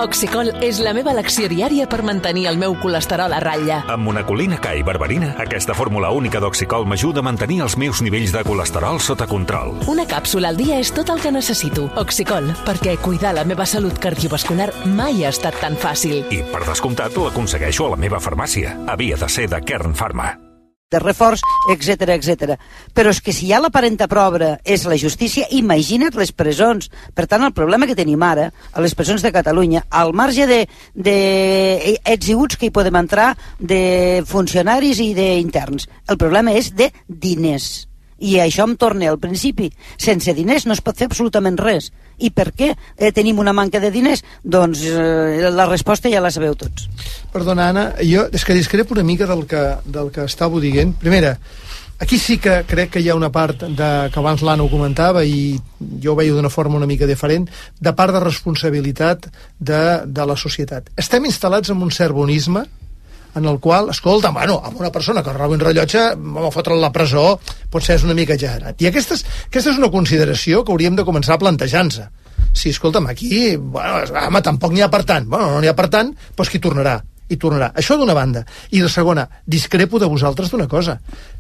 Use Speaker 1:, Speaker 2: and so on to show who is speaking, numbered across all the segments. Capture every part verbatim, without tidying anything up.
Speaker 1: Oxicol és la meva elecció diària per mantenir el meu colesterol a ratlla.
Speaker 2: Amb monacolina K i berberina, aquesta fórmula única d'Oxicol m'ajuda a mantenir els meus nivells de colesterol sota control.
Speaker 1: Una càpsula al dia és tot el que necessito. Oxicol, perquè cuidar la meva salut cardiovascular mai ha estat tan fàcil.
Speaker 2: I, per descomptat, l'aconsegueixo a la meva farmàcia. Havia de ser de Kern Pharma.
Speaker 3: De reforç, etcètera, etcètera. Però és que si ja l'aparenta prova és la justícia, imagina't les presons. Per tant, el problema que tenim ara a les presons de Catalunya, al marge de, de ets i uts que hi podem entrar, de funcionaris i d'interns, el problema és de diners. I això em torna al principi. Sense diners no es pot fer absolutament res. I per què eh, tenim una manca de diners? Doncs eh, la resposta ja la sabeu tots.
Speaker 4: Perdona, Anna, jo és que discrepo una mica del que, del que estàveu dient. Primera, aquí sí que crec que hi ha una part de, que abans l'Anna ho comentava i jo ho veia d'una forma una mica diferent, de part de responsabilitat de, de la societat. Estem instal·lats en un cert bonisme en el qual, escolta, bueno, amb una persona que roba un rellotge, vam a fotre'l a la presó, potser és una mica exagerat. I aquesta és, aquesta és una consideració que hauríem de començar plantejant-se. Sí, escolta'm, aquí, bueno, home, tampoc n'hi ha per tant. Bueno, no n'hi ha per tant, doncs qui tornarà? I tornarà. Això d'una banda. I la segona, discrepo de vosaltres d'una cosa.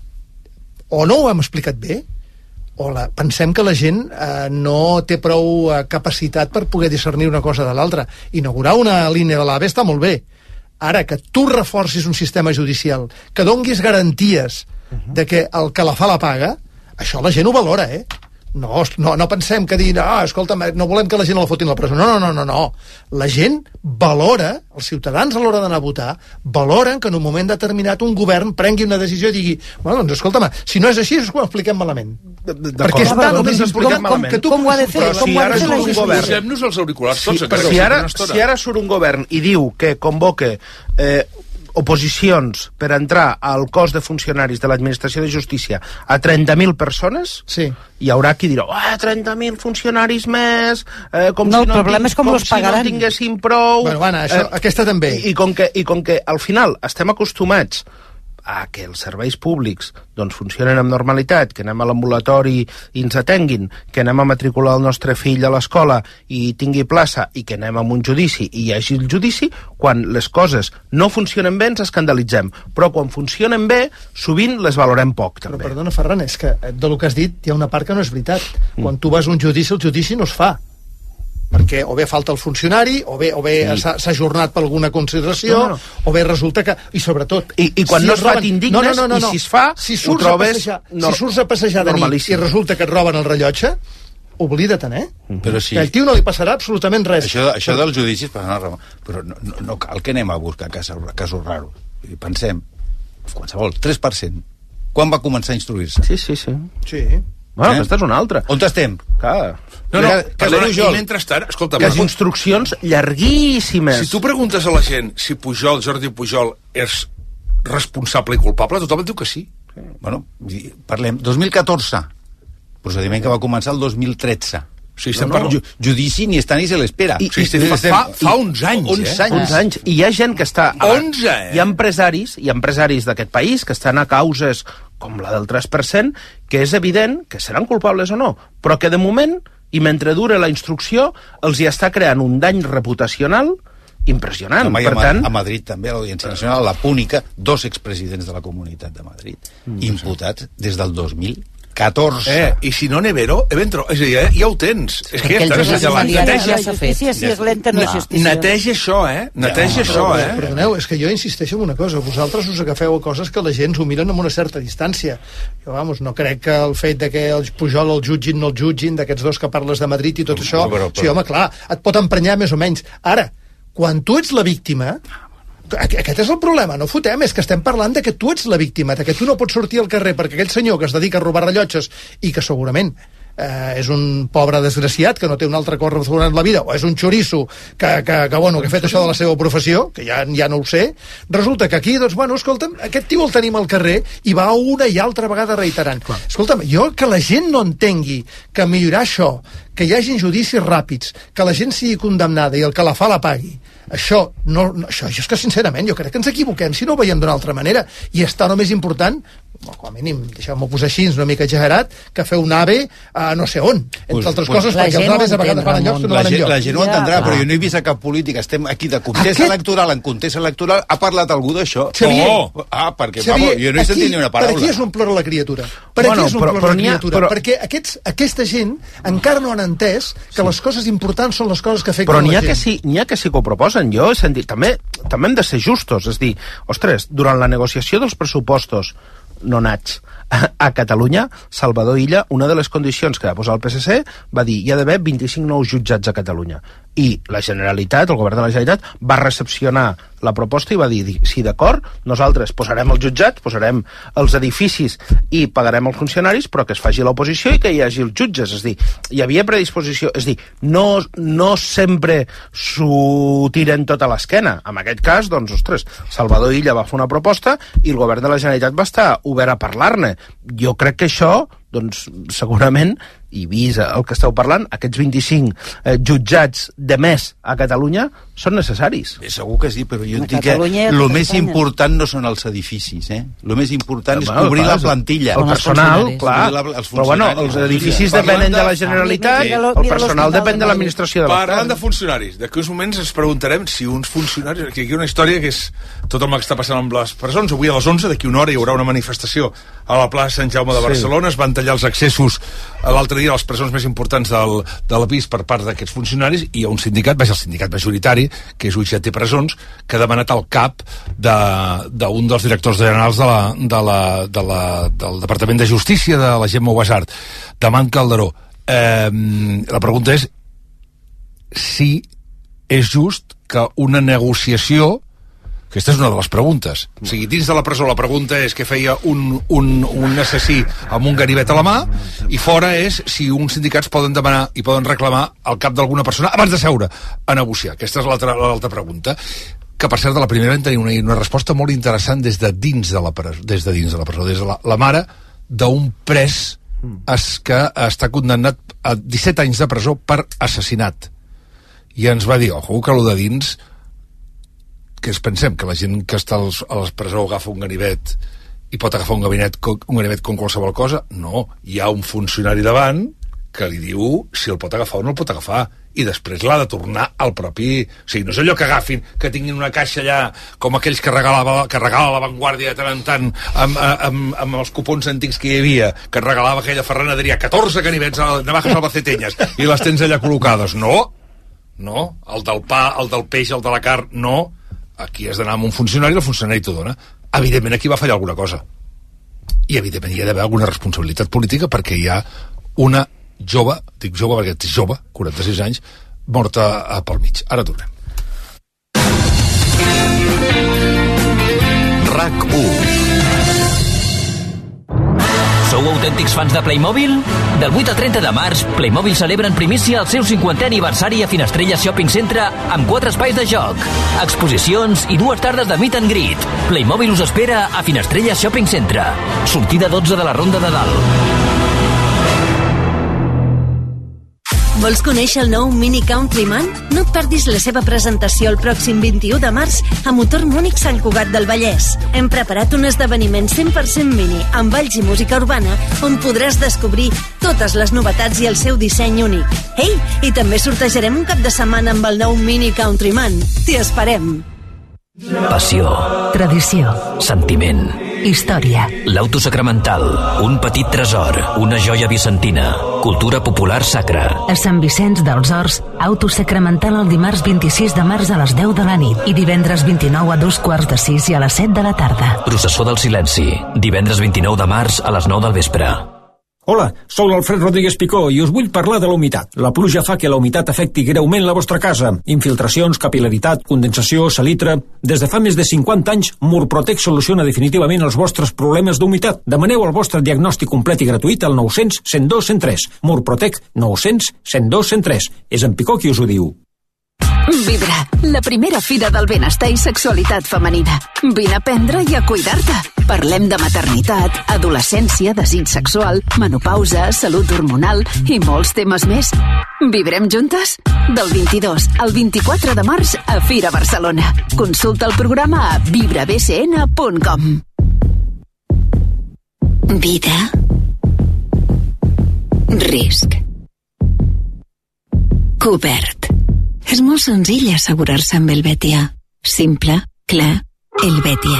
Speaker 4: O no ho hem explicat bé, o la, pensem que la gent eh, no té prou eh, capacitat per poder discernir una cosa de l'altra. Inaugurar una línia de l'AVE està molt bé. Ara, que tu reforcis un sistema judicial, que donguis garanties de que el que la fa la paga, això la gent ho valora, eh? No, no, no pensem que dir, ah, escolta, no volem que la gent la fotin a la presó. No, no, no, no, no. La gent valora, els ciutadans a l'hora d'anar a votar, valoren que en un moment determinat un govern prengui una decisió i digui, bueno, doncs escolta'm, si no és així és que ho expliquem malament. Perquè és tant o més important com que tu...
Speaker 3: Com ho ha de fer?
Speaker 5: Però si ara surt un govern...
Speaker 6: Posem-nos els auriculars tots.
Speaker 5: Si ara, si ara surt un govern i diu que convoque eh, oposicions per entrar al cos de funcionaris de l'administració de justícia a trenta mil persones,
Speaker 4: sí.
Speaker 5: Hi haurà qui dirà, oh, trenta mil funcionaris més, eh, com,
Speaker 3: no,
Speaker 5: si, no,
Speaker 3: tinc, com
Speaker 5: com si no tinguéssim prou...
Speaker 4: Bueno, Anna, això, eh, aquesta també.
Speaker 5: I, i, com que, I com que al final estem acostumats a que els serveis públics doncs, funcionen amb normalitat, que anem a l'ambulatori i ens atenguin, que anem a matricular el nostre fill a l'escola i tingui plaça, i que anem a un judici i hi hagi el judici, quan les coses no funcionen bé ens escandalitzem, però quan funcionen bé sovint les valorem poc, també.
Speaker 4: Però perdona, Ferran, és que del que has dit hi ha una part que no és veritat. Mm. Quan tu vas a un judici, el judici no es fa. Perquè o bé falta el funcionari, o bé, o bé sí. s'ha ajornat per alguna consideració, no, no. o bé resulta que... I sobretot...
Speaker 5: I, i quan
Speaker 4: si
Speaker 5: no es fa t'indignes, no, no, no, no, no. I si es fa,
Speaker 4: si
Speaker 5: ho trobes...
Speaker 4: No, si surts a passejar de nit i resulta que et roben el rellotge, oblida-te'n, eh?
Speaker 6: Però sí.
Speaker 4: Que al tio no li passarà absolutament res.
Speaker 6: Això, això dels judicis, però no, però no, no, no cal que anem a buscar casos, casos raros. Pensem, qualsevol, tres per cent. Quan va començar a instruir-se?
Speaker 5: Sí, sí, sí.
Speaker 4: Sí.
Speaker 5: Bueno,
Speaker 6: eh?
Speaker 5: aquesta és una altra.
Speaker 6: On estem?
Speaker 5: Clar.
Speaker 6: No, no,
Speaker 5: que,
Speaker 6: que
Speaker 5: que
Speaker 6: i mentrestant, escolta...
Speaker 5: Les instruccions llarguíssimes.
Speaker 6: Si tu preguntes a la gent si Pujol, Jordi Pujol, és responsable i culpable, tothom et diu que sí. sí. Bueno, parlem. dos mil catorze, procediment que va començar el dos mil tretze. Sí, estem no, no. per judici ni està ni se l'espera.
Speaker 5: I,
Speaker 6: sí,
Speaker 5: i,
Speaker 6: fa, fa, fa uns anys,
Speaker 5: uns
Speaker 6: eh?
Speaker 5: anys. Uns anys. I hi ha gent que està...
Speaker 6: onze, eh?
Speaker 5: Hi ha empresaris, hi ha empresaris d'aquest país que estan a causes com la del tres per cent, que és evident que seran culpables o no, però que de moment, i mentre dure la instrucció, els hi està creant un dany reputacional impressionant.
Speaker 6: Home,
Speaker 5: per
Speaker 6: a,
Speaker 5: tant...
Speaker 6: a Madrid també, a l'Audiència Nacional, a la Púnica, dos expresidents de la Comunitat de Madrid, mm, imputats des del dos mil catorze.
Speaker 7: Eh, i si no Nevero, Eventro, és a dir, eh, ja ho tens. Sí, és que ja estàs assenyalant.
Speaker 3: Neteja, la justícia, si és lenta, no és justícia.
Speaker 7: Neteja això, eh? Neteja ja, això, eh?
Speaker 4: Perdoneu, és que jo insisteixo en una cosa. Vosaltres us agafeu a coses que la gent s'ho miren amb una certa distància. Jo, vamos, no crec que el fet de que el Pujol el jutgin, no el jutgin, d'aquests dos que parles de Madrid i tot no, això... Però, però... Sí, home, clar, et pot emprenyar més o menys. Ara, quan tu ets la víctima... Aquest és el problema, no fotem, és que estem parlant de que tu ets la víctima, de que tu no pots sortir al carrer perquè aquell senyor que es dedica a robar rellotges i que segurament eh, és un pobre desgraciat que no té un altre cosa en la vida, o és un xoriço que, que, que, bueno, que ha fet això de la seva professió, que ja, ja no ho sé, resulta que aquí, doncs, bueno, escolta'm, aquest tio el tenim al carrer i va una i altra vegada reiterant. Clar. Escolta'm, jo que la gent no entengui que millorar això, que hi hagin judicis ràpids, que la gent sigui condemnada i el que la fa la pagui, això, no, no, això, això és que sincerament jo crec que ens equivoquem si no ho veiem d'una altra manera, i està només important com a mínim, deixeu-me posar així, una mica exagerat, que fer un AVE a no sé on, entre
Speaker 6: pues,
Speaker 4: altres
Speaker 6: pues,
Speaker 4: coses, perquè els AVEs a vegades van a llocs que no van enlloc.
Speaker 6: La gent ho entendrà, però jo no he vist a cap polític. Estem aquí de contest
Speaker 4: Aquest...
Speaker 6: electoral en contest electoral. Ha parlat algú d'això?
Speaker 4: Xavier,
Speaker 6: Oh! Ah, perquè,
Speaker 4: Xavier,
Speaker 6: vamos, jo no he sentit ni una paraula.
Speaker 4: Per aquí és on plora la criatura. Per
Speaker 5: Bueno,
Speaker 4: aquí és on
Speaker 5: però-
Speaker 4: plora
Speaker 5: però
Speaker 4: la
Speaker 5: n'hi ha-
Speaker 4: criatura.
Speaker 5: però-
Speaker 4: Perquè aquests, aquesta gent encara no han entès que les coses importants són les coses que afecten
Speaker 5: Però n'hi
Speaker 4: la
Speaker 5: ha, que
Speaker 4: gent.
Speaker 5: sí, n'hi ha que sí que ho proposen. Jo he sentit... També, també hem de ser justos. És dir, ostres, durant la negociació dels pressupostos no nats a, a Catalunya, Salvador Illa, una de les condicions que va posar el P S C, va dir hi ha d'haver vint-i-cinc nous jutjats a Catalunya. I la Generalitat, el govern de la Generalitat, va recepcionar la proposta i va dir, sí, d'acord, nosaltres posarem els jutjats, posarem els edificis i pagarem els funcionaris, però que es faci l'oposició i que hi hagi els jutges. És dir, hi havia predisposició. És dir, no, no sempre s'ho tiren tot a l'esquena. En aquest cas, doncs, ostres, Salvador Illa va fer una proposta i el govern de la Generalitat va estar obert a parlar-ne. Jo crec que això, doncs, segurament, i vist el que esteu parlant, aquests vint-i-cinc eh, jutjats de més a Catalunya són necessaris.
Speaker 6: Eh, Segur que sí, però jo
Speaker 3: A
Speaker 6: dic que
Speaker 3: Catalunya i a
Speaker 6: el
Speaker 3: tot
Speaker 6: més
Speaker 3: Espanya.
Speaker 6: important no són els edificis, eh? El més important és
Speaker 5: Bueno,
Speaker 6: cobrir
Speaker 5: clar,
Speaker 6: la plantilla.
Speaker 5: El
Speaker 8: Com els
Speaker 5: personal,
Speaker 8: funcionaris.
Speaker 5: clar,
Speaker 6: Cobrir la- els
Speaker 5: però bueno,
Speaker 6: funcionaris.
Speaker 5: els edificis
Speaker 7: Parlant
Speaker 5: depenen de la
Speaker 7: de-
Speaker 5: Generalitat,
Speaker 3: Mira, mira,
Speaker 5: el
Speaker 3: mira
Speaker 5: personal
Speaker 3: l'Hospital
Speaker 5: depèn
Speaker 3: de
Speaker 5: de
Speaker 3: Madrid.
Speaker 5: l'administració de
Speaker 7: Parlant
Speaker 5: l'Estat.
Speaker 7: de funcionaris, d'aquí uns moments ens preguntarem si uns funcionaris... Aquí hi ha una història que és tot el que està passant amb les presons. Avui a les onze, d'aquí una hora, hi haurà una manifestació a la plaça Sant Jaume de Barcelona. Es van tallar els accessos l'altre dia a les presons més importants del, del país per part d'aquests funcionaris, i hi ha un sindicat, vaja, el sindicat majoritari, que és U I C T Presons, que ha demanat el cap d'un de, d'un dels directors generals de la, de la, de la, del Departament de Justícia de la Gemma Ubasart, d'Amant Calderó. Eh, la pregunta és si és just que una negociació, aquesta és una de les preguntes, o sigui, dins de la presó la pregunta és que feia un, un, un assassí amb un ganivet a la mà, i fora és si uns sindicats poden demanar i poden reclamar el cap d'alguna persona abans de seure a negociar. Aquesta és l'altra l'altra pregunta, que per cert de la primera vam tenir una, una resposta molt interessant des de dins de la presó, des de dins de la presó, des de la, la mare d'un pres es, que està condemnat a disset anys de presó per assassinat, i ens va dir, ojo, que allò de dins, que es pensem que la gent que està als, a la presó agafa un ganivet i pot agafar un ganivet, un ganivet com qualsevol cosa. No, hi ha un funcionari davant que li diu si el pot agafar o no el pot agafar, i després l'ha de tornar al propi... O sigui, no és allò que agafin, que tinguin una caixa allà com aquells que regalava, que regala la Vanguardia de tant en tant amb, amb, amb els cupons antics que hi havia, que regalava aquella Ferran Adrià, catorze ganivets a navajas albacetenyes, i les tens allà col·locades. No, no, el del pa, el del peix, el de la carn, no. Aquí has d'anar amb un funcionari i el funcionari t'ho dona. Evidentment aquí va fallar alguna cosa, i evidentment hi ha d'haver alguna responsabilitat política, perquè hi ha una jove, dic jove perquè és jove, quaranta-sis anys, morta a pel mig. Ara tornem.
Speaker 9: RAC u. Sou autèntics fans de Playmobil? Del vuit al trenta de març, Playmobil celebra en primícia el seu cinquantè aniversari a Finestrella Shopping Centre amb quatre espais de joc, exposicions i dues tardes de meet and greet. Playmobil us espera a Finestrella Shopping Centre. Sortida dotze de la Ronda de Dalt.
Speaker 10: Vols conèixer el nou Mini Countryman? No et perdis la seva presentació el pròxim vint-i-u de març a Motor Múnich Sant Cugat del Vallès. Hem preparat un esdeveniment cent per cent mini amb balls i música urbana on podràs descobrir totes les novetats i el seu disseny únic. Ei, i també sortejarem un cap de setmana amb el nou Mini Countryman. T'hi esperem!
Speaker 9: Passió.
Speaker 1: Tradició.
Speaker 9: Sentiment.
Speaker 1: Història.
Speaker 9: L'Auto Sacramental, un petit tresor, una joia vicentina, cultura popular sacra.
Speaker 1: A Sant Vicenç dels Horts, Auto Sacramental el dimarts vint-i-sis de març a les deu de la nit i divendres vint-i-nou a dos quarts de sis i a les set de la tarda.
Speaker 9: Processó del Silenci, divendres vint-i-nou de març a les nou del vespre.
Speaker 11: Hola, sou l'Alfred Rodríguez Picó i us vull parlar de la humitat. La pluja fa que la humitat afecti greument la vostra casa. Infiltracions, capil·laritat, condensació, salitre... Des de fa més de cinquanta anys, Murprotec soluciona definitivament els vostres problemes d'humitat. Demaneu el vostre diagnòstic complet i gratuït al nou cents cent dos cent tres. Murprotec nou cents cent dos cent tres. És en Picó qui us ho diu.
Speaker 12: Vibra, la primera fira del benestar i sexualitat femenina. Vine a aprendre i a cuidar-te. Parlem de maternitat, adolescència, desig sexual, menopausa, salut hormonal i molts temes més. Vibrem juntes? Del vint-i-dos al vint-i-quatre de març a Fira Barcelona. Consulta el programa a vibra b c n punt com. Vida. Risc. Cobert. És molt senzill assegurar-se amb Helvetia. Simple, clar, Helvetia.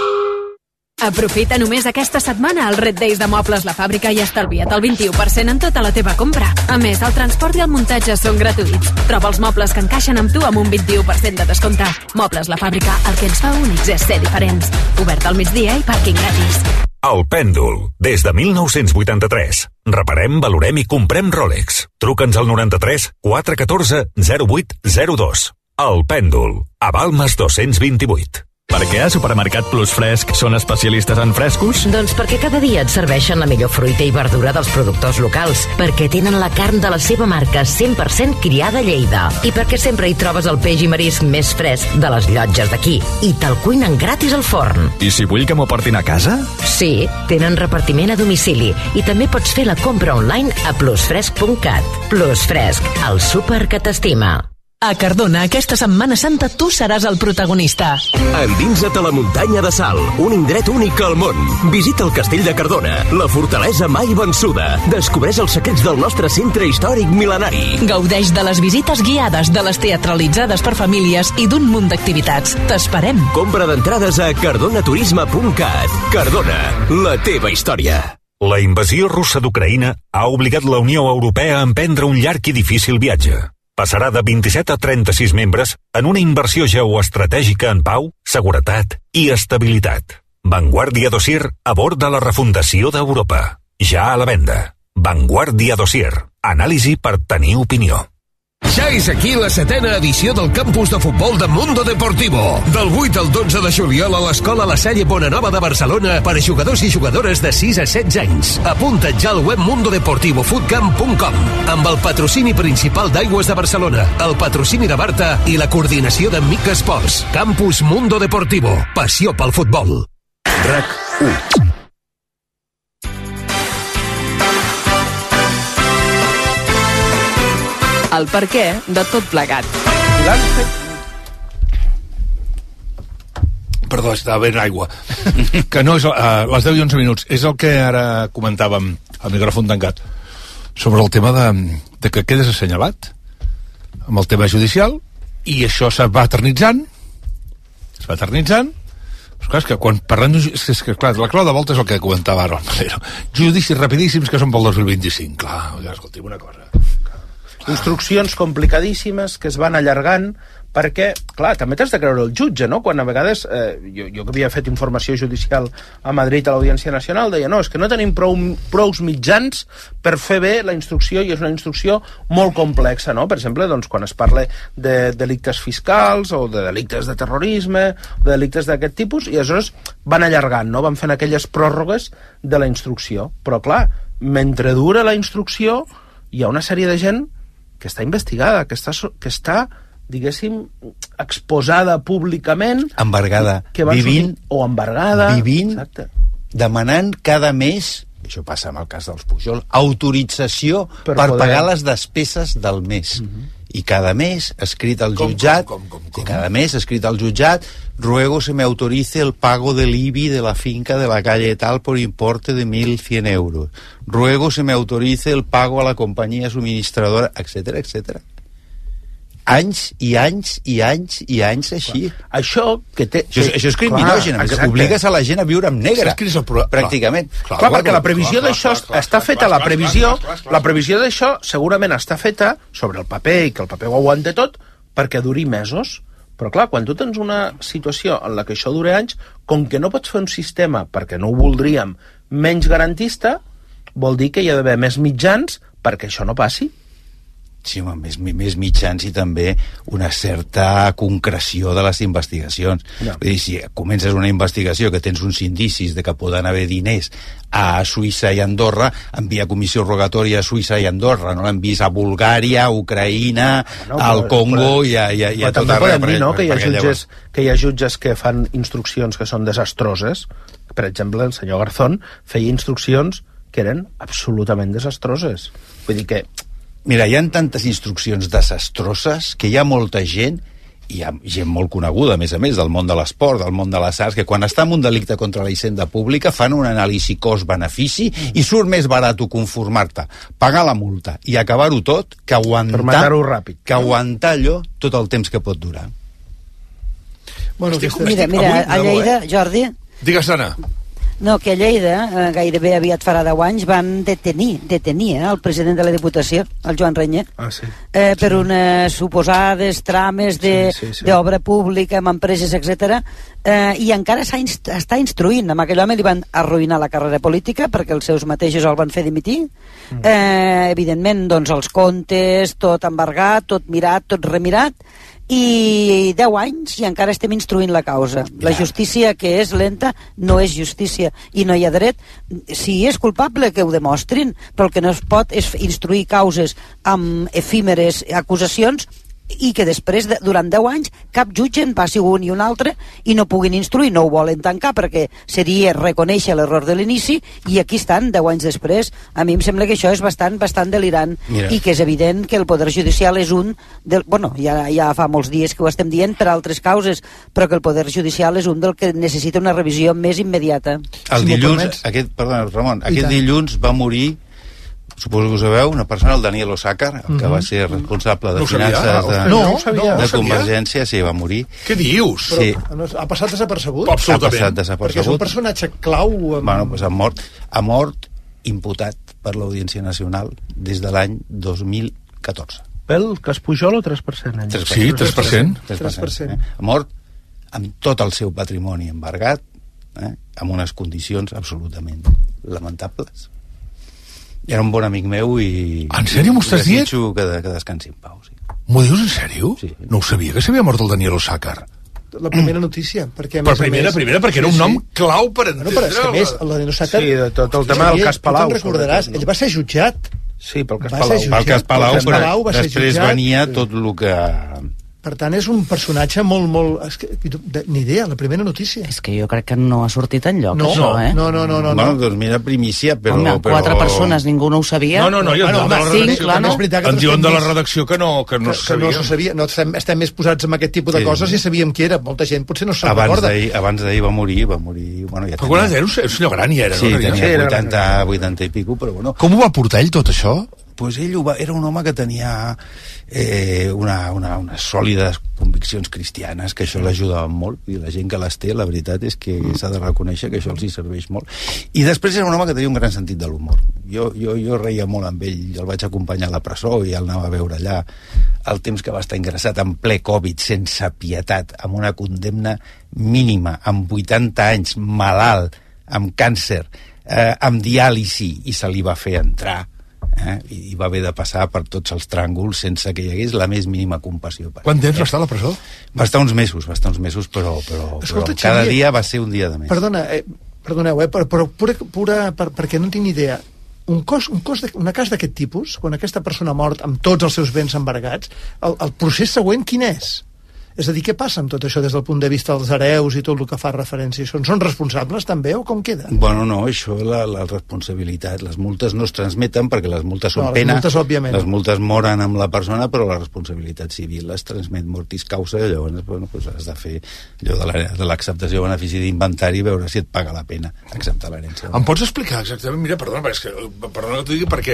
Speaker 8: Aprofita només aquesta setmana el Red Days de Mobles La Fàbrica i estalvia't el vint-i-u per cent en tota la teva compra. A més, el transport i el muntatge són gratuïts. Troba els mobles que encaixen amb tu amb un vint-i-u per cent de descompte. Mobles La Fàbrica, el que ens fa únics és ser diferents. Obert al migdia i pàrquing gratis.
Speaker 2: El Pèndol, des de mil nou-cents vuitanta-tres. Reparem, valorem i comprem Rolex. Truca'ns al noranta-tres quatre un quatre zero vuit zero dos. El Pèndol, a Balmes dos-cents vint-i-vuit.
Speaker 13: Per què a Supermercat Plus Fresc són especialistes en frescos?
Speaker 1: Doncs perquè cada dia et serveixen la millor fruita i verdura dels productors locals, perquè tenen la carn de la seva marca cent per cent criada a Lleida i perquè sempre hi trobes el peix i marisc més fresc de les llotges d'aquí i te'l cuinen gratis al forn.
Speaker 13: I si vull que m'ho portin a casa?
Speaker 1: Sí, tenen repartiment a domicili i també pots fer la compra online a plusfresc punt cat. Plus Fresc, el súper que t'estima.
Speaker 14: A Cardona, aquesta Setmana Santa, tu seràs el protagonista.
Speaker 15: Endinsa't a la muntanya de Sal, un indret únic al món. Visita el castell de Cardona, la fortalesa mai vençuda. Descobreix els secrets del nostre centre històric mil·lenari.
Speaker 14: Gaudeix de les visites guiades, de les teatralitzades per famílies i d'un munt d'activitats. T'esperem.
Speaker 15: Compra d'entrades a cardonaturisme punt cat. Cardona, la teva història.
Speaker 2: La invasió russa d'Ucraïna ha obligat la Unió Europea a emprendre un llarg i difícil viatge. Passarà de vint-i-set a trenta-sis membres en una inversió geoestratègica en pau, seguretat i estabilitat. Vanguardia Dossier a bord de la refundació d'Europa. Ja a la venda. Vanguardia Dossier. Anàlisi per tenir opinió.
Speaker 16: Ja és aquí la setena edició del campus de futbol de Mundo Deportivo. Del vuit al dotze de juliol a l'escola La Salle Bonanova de Barcelona per a jugadors i jugadores de sis a setze anys. Apunta't ja al web mundo deportivo footcamp punt com amb el patrocini principal d'Aigües de Barcelona, el patrocini de Barta i la coordinació de Mica Esports. Campus Mundo Deportivo. Passió pel futbol. RAC u.
Speaker 17: El per què de tot plegat.
Speaker 7: L'han fet... Perdó, estava ben aigua. Que no és uh, les deu i onze minuts. És el que ara comentàvem al micròfon tancat sobre el tema de, de que quedes assenyalat amb el tema judicial i això es va eternitzant es va eternitzant però clar, és que quan parlem de... És que, clar, la clau de volta és el que comentava ara el Malero. Judicis rapidíssims que són pel dos mil vint-i-cinc. Clar, escolti'm una cosa.
Speaker 5: Instruccions complicadíssimes que es van allargant perquè, clar, també t'has de creure el jutge, no? Quan a vegades, eh, jo, jo que havia fet informació judicial a Madrid a l'Audiència Nacional, deia, no, és que no tenim prou, prous mitjans per fer bé la instrucció i és una instrucció molt complexa, no? Per exemple, doncs, quan es parla de delictes fiscals o de delictes de terrorisme o de delictes d'aquest tipus, i aleshores van allargant, no? Van fent aquelles pròrrogues de la instrucció. Però, clar, mentre dura la instrucció, hi ha una sèrie de gent que està investigada, que està, que està diguéssim, exposada públicament...
Speaker 6: Embargada,
Speaker 5: que vivint... Sortir, o embargada...
Speaker 6: Vivint, exacte. Demanant cada mes, això passa amb el cas dels Pujol, autorització per, per poder... pagar les despeses del mes. Uh-huh. I cada mes, escrit al jutjat, com, com, com, com, com? cada mes, escrit al jutjat, ruego se me autorice el pago del I B I de la finca de la calle tal por importe de mil cien euros. Ruego se me autorice el pago a la compañía suministradora, etcètera, etcètera. Anys i anys i anys i anys així.
Speaker 5: Clar. Això que té...
Speaker 6: Això, això és criminogen, a més, obligues a la gent a viure amb negre,
Speaker 5: pro...
Speaker 6: pràcticament.
Speaker 5: Clar, clar, perquè la previsió d'això està feta, la previsió la previsió d'això segurament està feta sobre el paper i que el paper ho aguante tot perquè duri mesos. Però clar, quan tu tens una situació en la que això dura anys, com que no pots fer un sistema, perquè no ho voldríem, menys garantista, vol dir que hi ha d'haver més mitjans perquè això no passi.
Speaker 6: Sí, home, més, més mitjans i també una certa concreció de les investigacions. No. Vull dir, si comences una investigació que tens uns indicis de que poden haver diners a Suïssa i Andorra, envia comissió rogatòria a Suïssa i Andorra, no l'envies a Bulgària, a Ucraïna, no, però, al Congo però, i a, i a, i a tot arreu.
Speaker 5: Podem dir, no?, que hi, ha jutges, que hi ha jutges que fan instruccions que són desastroses. Per exemple, el senyor Garzón feia instruccions que eren absolutament desastroses. Vull dir que...
Speaker 6: Mira, hi ha tantes instruccions desastroses que hi ha molta gent hi ha gent molt coneguda, a més a més, del món de l'esport, del món de les arts, que quan està en un delicte contra la hisenda pública fan un anàlisi cost-benefici mm. i surt més barat conformar-te, pagar la multa i acabar-ho tot que aguantar,
Speaker 5: per matar-ho ràpid.
Speaker 6: Que aguantar allò tot el temps que pot durar.
Speaker 3: Bueno, estic, mira, mira, a Lleida, eh? Jordi...
Speaker 7: Digues, Anna.
Speaker 3: No, que a Lleida, eh, gairebé aviat farà deu anys, van detenir, detenir eh, el president de la Diputació, el Joan Renyer,
Speaker 5: ah, sí.
Speaker 3: eh, per sí. unes suposades trames de, sí, sí, sí. d'obra pública amb empreses, etcètera. Eh, i encara s'ha inst està instruint. Amb aquell home li van arruïnar la carrera política perquè els seus mateixos el van fer dimitir. Mm. Eh, evidentment, doncs, els comptes, tot embargat, tot mirat, tot remirat, i deu anys i encara estem instruint la causa. La justícia, que és lenta, no és justícia i no hi ha dret. Si és culpable, que ho demostrin, però el que no es pot és instruir causes amb efímeres acusacions i que després, de, durant deu anys, cap jutge en passi un i un altre i no puguin instruir, no ho volen tancar perquè seria reconèixer l'error de l'inici, i aquí estan, deu anys després. A mi em sembla que això és bastant bastant delirant. Mira. I que és evident que el Poder Judicial és un del, bueno, ja, ja fa molts dies que ho estem dient per altres causes, però que el Poder Judicial és un del que necessita una revisió més immediata.
Speaker 6: El si dilluns, aquest, perdona, Ramon, aquest dilluns va morir, suposo que ho sabeu, una persona, el Daniel Osàcar, el que mm-hmm. va ser responsable de no finances de,
Speaker 4: no, no,
Speaker 6: de Convergència, sí, va morir.
Speaker 7: Què dius?
Speaker 6: Sí.
Speaker 4: Però ha passat desapercebut?
Speaker 6: Absolutament. Ha passat desapercebut.
Speaker 4: Perquè és un personatge clau. Amb...
Speaker 6: Bueno, doncs ha mort, ha mort imputat per l'Audiència Nacional des de l'any dos mil catorze.
Speaker 5: Pel cas Pujol o tres per cent?
Speaker 7: tres per cent. Sí, tres per cent.
Speaker 6: tres per cent. tres per cent. Eh? Ha mort amb tot el seu patrimoni embargat, eh? amb unes condicions absolutament lamentables. Era un bon amic meu i...
Speaker 7: En sèrio m'ho estàs dient?
Speaker 6: Desitjo que, que descansi en pau, sí.
Speaker 7: M'ho dius en sèrio?
Speaker 6: Sí.
Speaker 7: No ho sabia, que s'havia mort el Daniel Osàcar.
Speaker 4: La primera notícia. Perquè,
Speaker 7: per primera, més, primera, perquè sí, era un nom sí. clau per entendre...
Speaker 4: No, però és que més, el Daniel Osàcar...
Speaker 5: Sí, de tot el tema del cas Palau.
Speaker 4: Tu te'n recordaràs, ell va ser jutjat.
Speaker 5: Sí, pel cas
Speaker 6: va
Speaker 5: Palau.
Speaker 6: Pel cas Palau, però
Speaker 4: Palau va
Speaker 6: després
Speaker 4: ser jutjat.
Speaker 6: Venia tot el que...
Speaker 4: Per tant, és un personatge molt, molt... És que, ni idea, la primera notícia.
Speaker 18: És que jo crec que no ha sortit enlloc,
Speaker 4: no,
Speaker 18: això, eh?
Speaker 4: No, no, no, no.
Speaker 6: Bueno, doncs mira, primícia, però...
Speaker 18: Home, quatre
Speaker 6: però...
Speaker 18: persones, ningú no ho sabia.
Speaker 7: No, no, no, jo bueno, de la redacció,
Speaker 18: cinc, clar, no?
Speaker 7: Em diuen de la redacció que no, que no
Speaker 4: que,
Speaker 7: se
Speaker 4: sabia.
Speaker 7: sabia.
Speaker 4: Que no se sabia. No, estem, estem més posats en aquest tipus de sí. coses i sabíem qui era. Molta gent potser no se'n recorda.
Speaker 6: Abans d'ahir va morir, va morir... Bueno, ja
Speaker 7: però quan era un senyor gran ja era,
Speaker 6: sí,
Speaker 7: no?
Speaker 6: Sí, tenia vuitanta, vuitanta i pico, però bueno...
Speaker 7: Com ho va portar ell, tot això?
Speaker 6: Pues ell va, era un home que tenia eh, una, una, unes sòlides conviccions cristianes, que això l'ajudava molt, i la gent que les té, la veritat és que s'ha de reconèixer que això els hi serveix molt. I després era un home que tenia un gran sentit de l'humor. Jo, jo, jo reia molt amb ell, el vaig acompanyar a la presó i el anava a veure allà el temps que va estar ingressat en ple Covid, sense pietat, amb una condemna mínima, amb vuitanta anys, malalt, amb càncer, eh, amb diàlisi, i se li va fer entrar. Eh? I va haver de passar per tots els tràngols sense que hi hagués la més mínima compassió.
Speaker 7: Quant temps va estar a la presó?
Speaker 6: Va estar uns mesos, va estar uns mesos, però, però, Escolta, però cada dia va ser un dia de més.
Speaker 4: Perdona, eh, perdoneu, eh, però, però pura, pura, per, perquè no tinc ni idea. Un, cos, un, cos de, una cas d'aquest tipus, quan aquesta persona ha mort amb tots els seus béns embargats, el, el procés següent quin és? És a dir, què passa amb tot això des del punt de vista dels hereus i tot el que fa referència? Són, són responsables també o com queda?
Speaker 6: Bueno, no, això, la, la responsabilitat. Les multes no es transmeten perquè les multes són
Speaker 4: no,
Speaker 6: pena.
Speaker 4: Les multes, òbviament.
Speaker 6: Les multes moren amb la persona, però la responsabilitat civil es transmet mortis causa, i llavors bueno, pues has de fer allò de l'acceptació de benefici d'inventari i veure si et paga la pena acceptar l'herència.
Speaker 7: Em pots explicar exactament? Mira, perdona, és que, perdona que t'ho digui, perquè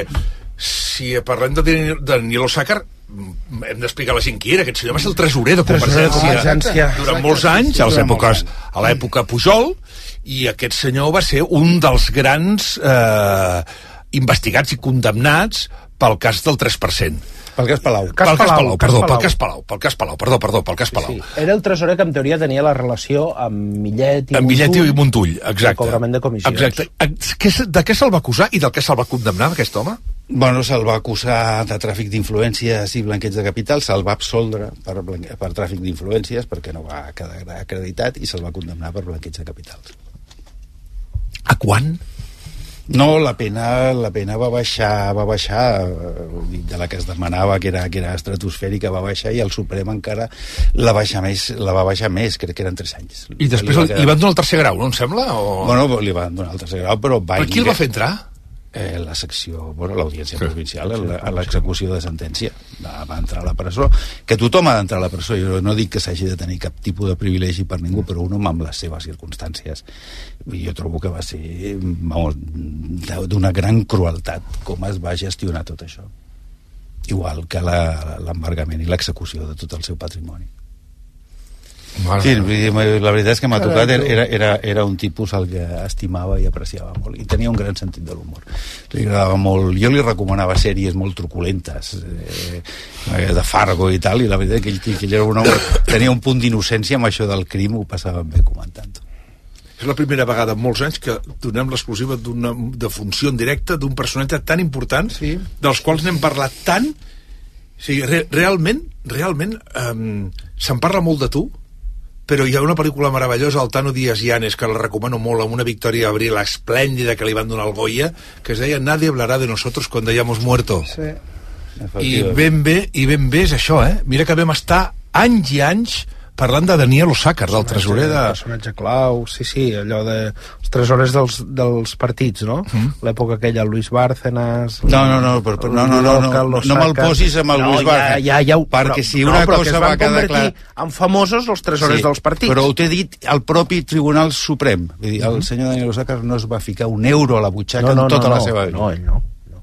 Speaker 7: si parlem de Daniel Osàcar hem d'explicar a la gent qui era. Aquest senyor va ser el tresorer de Convergència durant molts anys, a l'època a l'època Pujol, i aquest senyor va ser un dels grans eh, investigats i condemnats pel cas del tres per cent.
Speaker 6: Pel cas Palau.
Speaker 7: Cas pel cas Palau, Palau perdó, pel cas Palau, pel cas Palau, perdó, perdó, pel cas Palau. Sí,
Speaker 5: sí. Era el tresorer que en teoria tenia la relació amb Millet i
Speaker 7: amb Millet i Montull, exacte.
Speaker 5: El cobrament de comissions.
Speaker 7: Exacte. De què se'l va acusar i del què se'l va condemnar, aquest home?
Speaker 6: Bueno, se'l va acusar de tràfic d'influències i blanqueig de capital, se'l va absoldre per, per tràfic d'influències perquè no va quedar acreditat, i se'l va condemnar per blanqueig de capitals.
Speaker 7: A quan?
Speaker 6: No, la pena, la pena va baixar, va baixar, de la que es demanava, que era, que era estratosfèrica, va baixar, i el Suprem encara la, baixa més, la va baixar més, crec que eren tres anys.
Speaker 7: I després li, quedar... li van donar el tercer grau, no em sembla? O...
Speaker 6: Bueno, li van donar el tercer grau, però va...
Speaker 7: Per qui el va fer entrar?
Speaker 6: eh, la secció, bueno, l'audiència provincial, a l'execució de sentència. Va, va entrar a la presó. Que tothom ha d'entrar a la presó. Jo no dic que s'hagi de tenir cap tipus de privilegi per ningú, però un home amb les seves circumstàncies. I jo trobo que va ser, vamos, d'una gran crueltat com es va gestionar tot això. Igual que l'embargament i l'execució de tot el seu patrimoni. Sí, la veritat és que m'ha tocat, era, era, era un tipus el que estimava i apreciava molt, i tenia un gran sentit de l'humor. Li agradava molt, jo li recomanava sèries molt truculentes, eh, de Fargo i tal, i la veritat que ell, que ell era un home, tenia un punt d'innocència amb això del crim, ho passava bé comentant-ho.
Speaker 7: És la primera vegada en molts anys que donem l'exclusiva d'una de funció en directe d'un personatge tan important, sí, dels quals n'hem parlat tant. O sigui, re, realment, realment, um, se'n parla molt de tu, però hi ha una pel·lícula meravellosa, el Tano Díaz Llanes, que la recomano molt, amb una Victoria Abril esplèndida que li van donar al Goya, que es deia Nadie hablará de nosotros cuando hayamos muerto. Sí. I ben bé, i ben bé és això, eh? Mira que vam estar anys i anys parlant de Daniel Osàcar, del tresorer de...
Speaker 5: Personatge clau, sí, sí, allò de... els tresorers dels, dels partits, no? Mm. L'època aquella, Luis Bárcenas...
Speaker 6: No, no, no, però, però, no, no, no, no, no, no me'l posis amb el no, Luis Bárcenas, ja, ja, ja, perquè però, si una no, cosa va quedar clar...
Speaker 5: en famosos els tresorers sí, dels partits.
Speaker 6: Però ho t'he dit el propi Tribunal Suprem. Vull dir, el mm. senyor Daniel Osàcar no es va ficar un euro a la butxaca no, no, en tota no, la seva vida.
Speaker 5: No, ell no. no.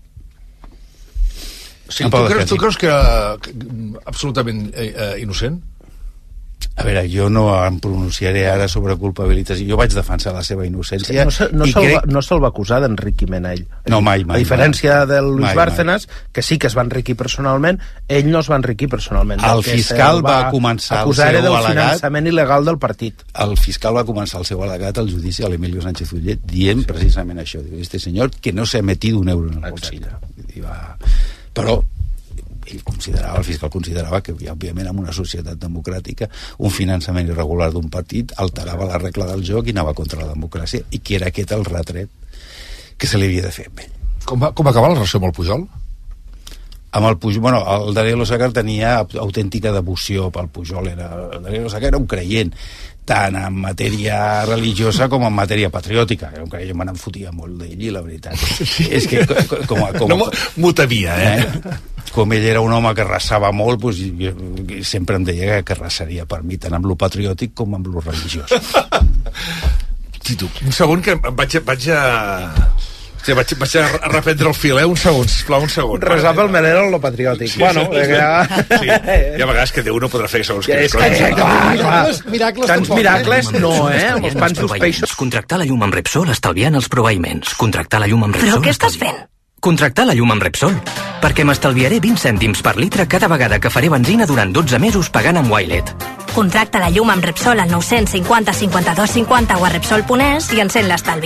Speaker 7: Sí, tu, creus, tu creus que era absolutament eh, eh, innocent?
Speaker 6: A veure, jo no em pronunciaré ara sobre culpabilitats. Jo vaig defensar la seva innocència.
Speaker 5: Sí, no se'l crec... va, no se va acusar d'enriquiment a ell.
Speaker 6: No, mai, mai.
Speaker 5: A diferència
Speaker 6: mai,
Speaker 5: de Luis
Speaker 6: mai,
Speaker 5: Bárcenas, mai. Que sí que es va enriquir personalment, ell no es va enriquir personalment.
Speaker 6: El fiscal va, va començar el seu
Speaker 5: del
Speaker 6: al·legat...
Speaker 5: finançament il·legal del partit.
Speaker 6: El fiscal va començar el seu al·legat al judici a l'Emilio Sánchez Ullet dient sí. precisament això. Diu, este senyor que no s'ha metido un euro en el bolsillo. Va... Però ell considerava, el fiscal considerava que òbviament en una societat democràtica un finançament irregular d'un partit alterava la regla del joc i anava contra la democràcia, i que era aquest el retret que se li havia de fer amb ell.
Speaker 7: Com va, com va acabar la relació amb el Pujol?
Speaker 6: Amb el Pujol, bueno, el Daniel Osàcar tenia autèntica devoció pel Pujol. Era, el Daniel Osàcar era un creient tant en matèria religiosa com en matèria patriòtica. Era un creient, jo me n'en fotia molt d'ell, i la veritat
Speaker 7: sí.
Speaker 6: és que com, com,
Speaker 7: no m'ho temia, eh? eh?
Speaker 6: Com ell era un home que resava molt, doncs, jo, sempre em deia que resaria per mi tant amb lo patriòtic com amb lo religiós.
Speaker 7: Tito, un segon que vaig, vaig a... Sí, vaig, vaig a reprendre el fil, eh? Un segon, sisplau, un segon.
Speaker 5: Resar pel menero en lo patriòtic. Sí,
Speaker 7: bueno, sí, sí, sí. Hi ha vegades que Déu no podrà fer segons
Speaker 5: que...
Speaker 7: És
Speaker 5: que miracles, tants miracles no, eh? Amb els pans i els peixos.
Speaker 9: Contractar la llum amb Repsol estalviant els proveïments. Contractar la llum amb Repsol...
Speaker 10: Però què estàs fent?
Speaker 9: Contractar la llum amb Repsol. Perquè m'estalviaré vint cèntims per litre cada vegada que faré benzina durant dotze mesos pagant amb Wilet.
Speaker 10: Contracta la llum amb Repsol al nou cinquanta cinquanta-dos cinquanta o a Repsol punt es i encén l'estalvi.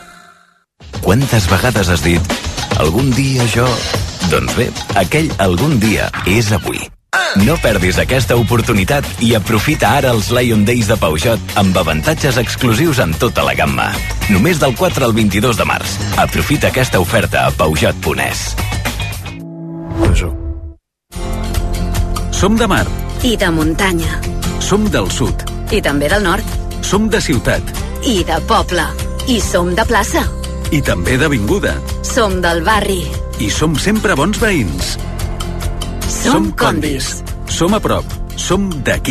Speaker 19: Quantes vegades has dit algun dia jo... Doncs bé, aquell algun dia és avui. No perdis aquesta oportunitat i aprofita ara els Lion Days de Peugeot amb avantatges exclusius en tota la gamma. Només del quatre al vint-i-dos de març. Aprofita aquesta oferta a Peugeot punt es.
Speaker 20: Som de mar.
Speaker 10: I de muntanya.
Speaker 20: Som del sud.
Speaker 10: I també del nord.
Speaker 20: Som de ciutat.
Speaker 10: I de poble. I som de plaça.
Speaker 20: I també d'avinguda.
Speaker 10: Som del barri.
Speaker 20: I som sempre bons veïns.
Speaker 10: Som Condis.
Speaker 20: Som a prop. Som d'aquí.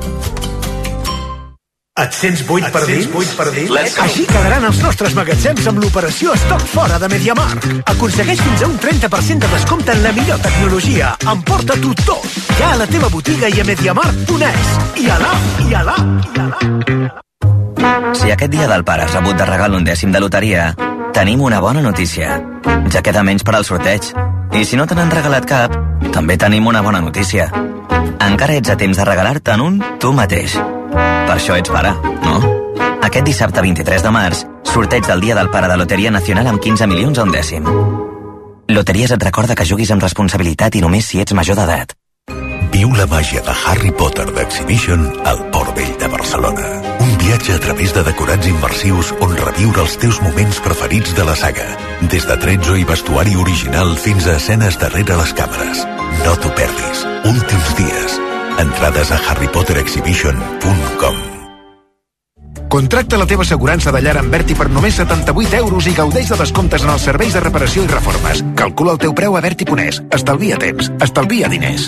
Speaker 21: Et sents buit per dins? Per dins? Així quedaran els nostres magatzems amb l'operació Estoc Fora de MediaMarkt. Aconsegueix fins a un trenta per cent de descompte en la millor tecnologia. Emporta-t'ho tot. Ja a la teva botiga i a MediaMarkt punt es. I a la, i a la, i a la.
Speaker 22: Si aquest dia del pare has rebut de regal un dècim de loteria, tenim una bona notícia. Ja queda menys per al sorteig. I si no te n'han regalat cap, també tenim una bona notícia. Encara ets a temps de regalar-te'n un tu mateix. Per això ets pare, no? Aquest dissabte vint-i-tres de març, sorteig del dia del pare de Loteria Nacional amb quinze milions a un dècim. Loteries et recorda que juguis amb responsabilitat i només si ets major d'edat.
Speaker 23: Viu la màgia de Harry Potter d'Exhibition al Port Vell de Barcelona. Un viatge a través de decorats immersius on reviure els teus moments preferits de la saga. Des de tretzo i vestuari original fins a escenes darrere les càmeres. No t'ho perdis. Últims dies. Entrades a harry potter exhibition punt com.
Speaker 8: Contracta la teva assegurança de llar amb Berti per només setanta-vuit euros i gaudeix de descomptes en els serveis de reparació i reformes. Calcula el teu preu a Berti punt es. Estalvia temps. Estalvia diners.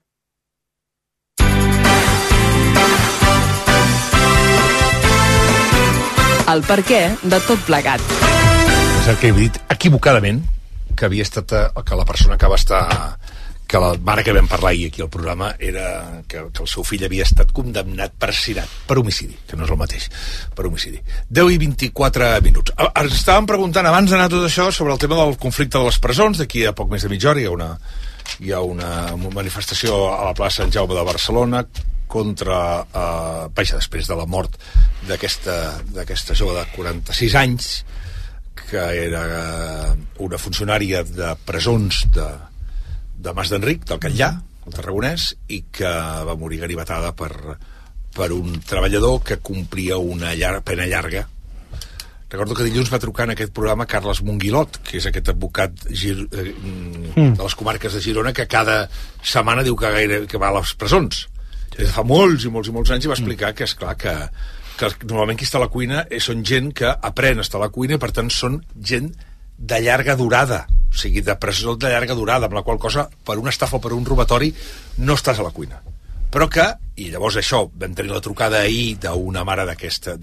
Speaker 17: El perquè de tot plegat.
Speaker 7: És el que he dit equivocadament, que havia estat, que la persona que va estar, que la mare que vam parlar ahir aquí al programa era que, que el seu fill havia estat condemnat per assassinat, per homicidi, que no és el mateix, per homicidi. deu i vint-i-quatre minuts. Ens estàvem preguntant abans d'anar tot això sobre el tema del conflicte de les presons. D'aquí a poc més de mitja hora hi ha una, hi ha una manifestació a la plaça Sant Jaume de Barcelona contra, eh, baixa, després de la mort d'aquesta d'aquesta jove de quaranta-sis anys, que era una funcionària de presons de, de Mas d'Enric, del Catllà, el tarragonès, i que va morir ganivetada per, per un treballador que complia una llar, pena llarga. Recordo que dilluns va trucar en aquest programa Carles Monguilot, que és aquest advocat gir, eh, mm. de les comarques de Girona, que cada setmana diu que, gaire, que va a les presons. Des de fa molts i molts i molts anys i va explicar que, és clar que, que normalment qui està a la cuina són gent que aprèn a estar a la cuina i per tant són gent de llarga durada, o sigui, de presó de llarga durada, amb la qual cosa, per una estafa o per un robatori, no estàs a la cuina. Però que, i llavors això, vam tenir la trucada ahir d'una mare d'aquest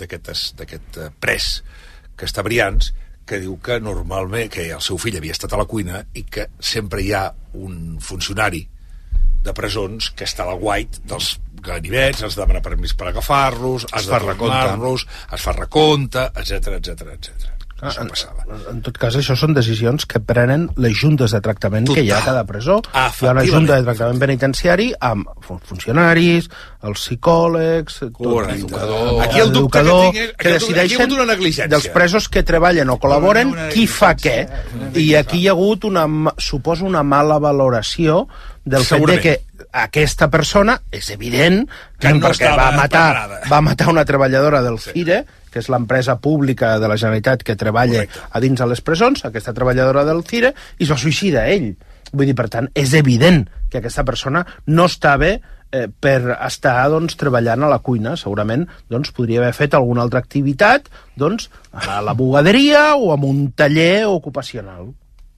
Speaker 7: pres que està a Brians, que diu que normalment, que el seu fill havia estat a la cuina i que sempre hi ha un funcionari de presons que està a la white dels ganivets, has de demanar permís per agafar-los, has de tornar-los, es fa recompte, etcètera, etcètera, etcètera. Això passava.
Speaker 5: En tot cas, això són decisions que prenen les juntes de tractament Total. que hi ha a cada presó. Hi ha una junta de tractament penitenciari amb funcionaris, els psicòlegs,
Speaker 7: l'educador, aquí el dubte que tinc és que decideixen
Speaker 5: dels presos que treballen o col·laboren qui fa què. I aquí hi ha hagut una, suposo, una mala valoració del fet de que aquesta persona és evident que no perquè va matar, va matar una treballadora del CIRE, que és l'empresa pública de la Generalitat que treballa Correcte. a dins de les presons, aquesta treballadora del CIRE, i es va suïcidar ell. Vull dir, per tant, és evident que aquesta persona no està bé eh, per estar doncs, treballant a la cuina. Segurament doncs, podria haver fet alguna altra activitat doncs, a la bugaderia o en un taller ocupacional.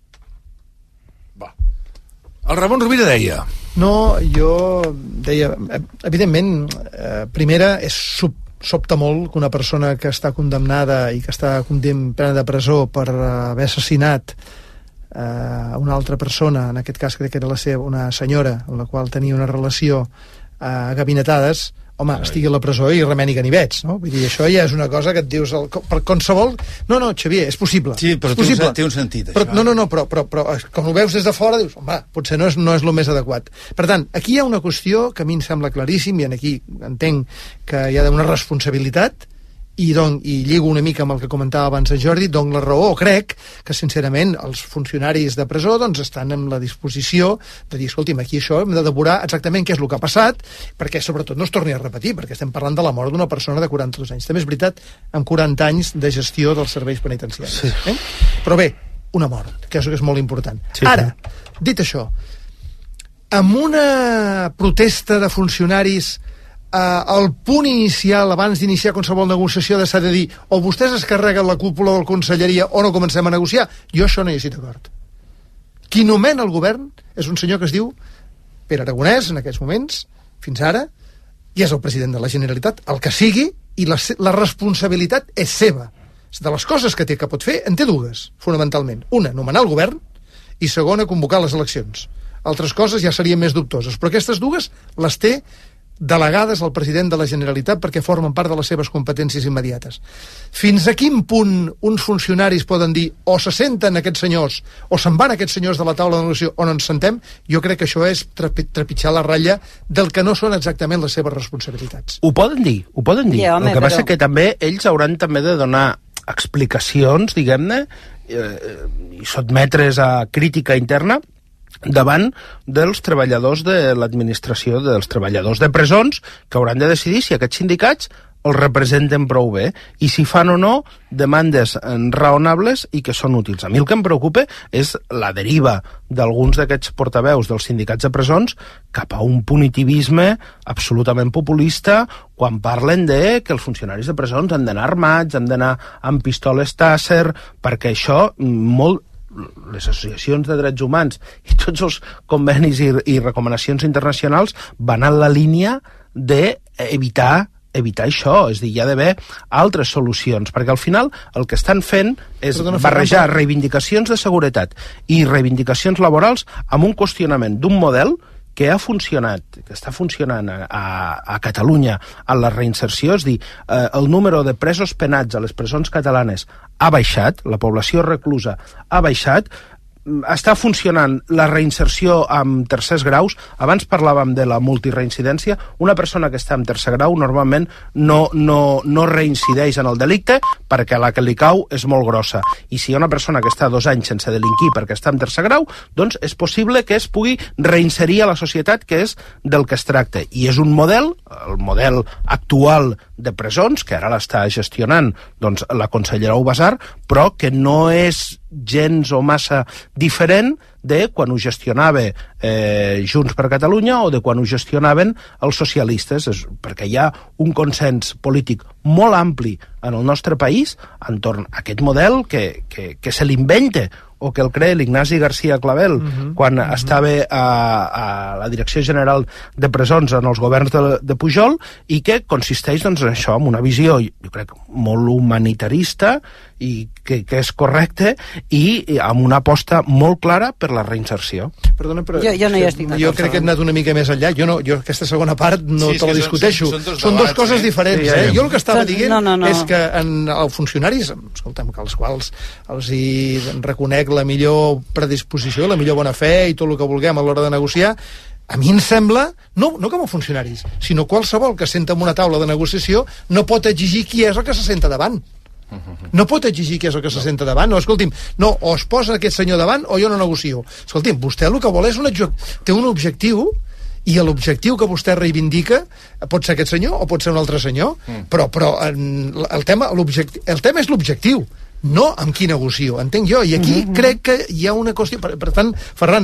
Speaker 7: Va. El Ramon Rovira deia...
Speaker 4: No, jo deia... Evidentment, eh, primera, és sub sobta molt que una persona que està condemnada i que està condemnada de presó per haver assassinat eh, una altra persona, en aquest cas crec que era la seva, una senyora amb la qual tenia una relació a eh, gabinetades, home, Ai. estigui a la presó i remeni ganivets, no? Vull dir, això ja és una cosa que et dius el, per qualsevol... No, no, Xavier, és possible.
Speaker 6: Sí, però
Speaker 4: és possible.
Speaker 6: té un sentit,
Speaker 4: però,
Speaker 6: això.
Speaker 4: No, no, no, però, però, però com ho veus des de fora, dius, home, potser no és, no és el més adequat. Per tant, aquí hi ha una qüestió que a mi em sembla claríssim, i aquí entenc que hi ha una responsabilitat, i, don, i lligo una mica amb el que comentava abans en Jordi, dono la raó, crec que sincerament els funcionaris de presó doncs, estan en la disposició de dir, escolti'm, aquí això hem de devorar exactament què és el que ha passat, perquè sobretot no es torni a repetir, perquè estem parlant de la mort d'una persona de quaranta-dos anys. També és veritat, amb quaranta anys de gestió dels serveis penitenciaris. Sí. Eh? Però bé, una mort, que és, que és molt important. Sí, Ara, dit això, amb una protesta de funcionaris Uh, el punt inicial, abans d'iniciar qualsevol negociació, de s'ha de dir o vostès es carreguen la cúpula de la conselleria o no comencem a negociar. Jo això no hi estic d'acord. Qui nomena el govern és un senyor que es diu Pere Aragonès, en aquests moments, fins ara, i és el president de la Generalitat, el que sigui, i la, la responsabilitat és seva. De les coses que té que pot fer, en té dues, fonamentalment. Una, nomenar el govern, i segona, convocar les eleccions. Altres coses ja serien més dubtoses, però aquestes dues les té delegades al president de la Generalitat perquè formen part de les seves competències immediates. Fins a quin punt uns funcionaris poden dir o se senten aquests senyors o se'n van aquests senyors de la taula de negociació o no ens sentem, jo crec que això és trepitjar la ratlla del que no són exactament les seves responsabilitats.
Speaker 5: Ho poden dir, ho poden dir. Yeah, home, el que però... passa que també ells hauran també de donar explicacions, diguem-ne, eh, i sotmetre's a crítica interna davant dels treballadors de l'administració, dels treballadors de presons, que hauran de decidir si aquests sindicats els representen prou bé, i si fan o no demandes raonables i que són útils. A mi el que em preocupa és la deriva d'alguns d'aquests portaveus dels sindicats de presons cap a un punitivisme absolutament populista quan parlen de que els funcionaris de presons han d'anar armats, han d'anar amb pistoles Taser, perquè això molt les associacions de drets humans i tots els convenis i, i recomanacions internacionals van en la línia d'evitar evitar això, és a dir, hi ha d'haver altres solucions, perquè al final el que estan fent és Perdona, barrejar Ferran, reivindicacions de seguretat i reivindicacions laborals amb un qüestionament d'un model que ha funcionat, que està funcionant a, a, a Catalunya en la reinserció, és a dir, eh, el número de presos penats a les presons catalanes ha baixat, la població reclusa ha baixat, està funcionant la reinserció amb tercers graus. Abans parlàvem de la multireincidència. Una persona que està en tercer grau normalment no, no, no reincideix en el delicte perquè la que li cau és molt grossa. I si hi ha una persona que està dos anys sense delinquir perquè està en tercer grau, doncs és possible que es pugui reinserir a la societat, que és del que es tracta. I és un model, el model actual de presons, que ara l'està gestionant doncs, la consellera Ubasar, però que no és gens o massa diferent de quan ho gestionava eh, Junts per Catalunya o de quan ho gestionaven els socialistes, és, perquè hi ha un consens polític molt ampli en el nostre país entorn a aquest model que, que, que se l'inventa o que el crea l'Ignasi García Clavel uh-huh, quan uh-huh. estava a, a la Direcció General de Presons en els governs de, de Pujol, i que consisteix doncs, en això, en una visió, jo crec, molt humanitarista i que, que és correcte, i, i amb una aposta molt clara per la reinserció.
Speaker 4: Perdona, però
Speaker 3: jo, jo no hi estic d'acord.
Speaker 4: Jo crec que he anat una mica més enllà. Jo, no, jo aquesta segona part no sí, te la discuteixo. Són, són, són dues coses eh? diferents. Sí, ja, ja. Eh? Jo el que estava dient no, no, no. és que en els funcionaris, escolta'm, que als quals els hi reconec la millor predisposició, la millor bona fe i tot el que vulguem a l'hora de negociar, a mi em sembla, no, no com a funcionaris, sinó qualsevol que senta en una taula de negociació no pot exigir qui és el que se senta davant. No pot exigir qui és el que se senta davant. No, escolti'm, no, o es posa aquest senyor davant o jo no negocio. Escolti'm, vostè el que vol és un, té un objectiu, i l'objectiu que vostè reivindica pot ser aquest senyor o pot ser un altre senyor, mm. però, però el, tema, el tema és l'objectiu, no amb qui negocio, entenc jo, i aquí mm-hmm. crec que hi ha una qüestió, per, per tant, Ferran,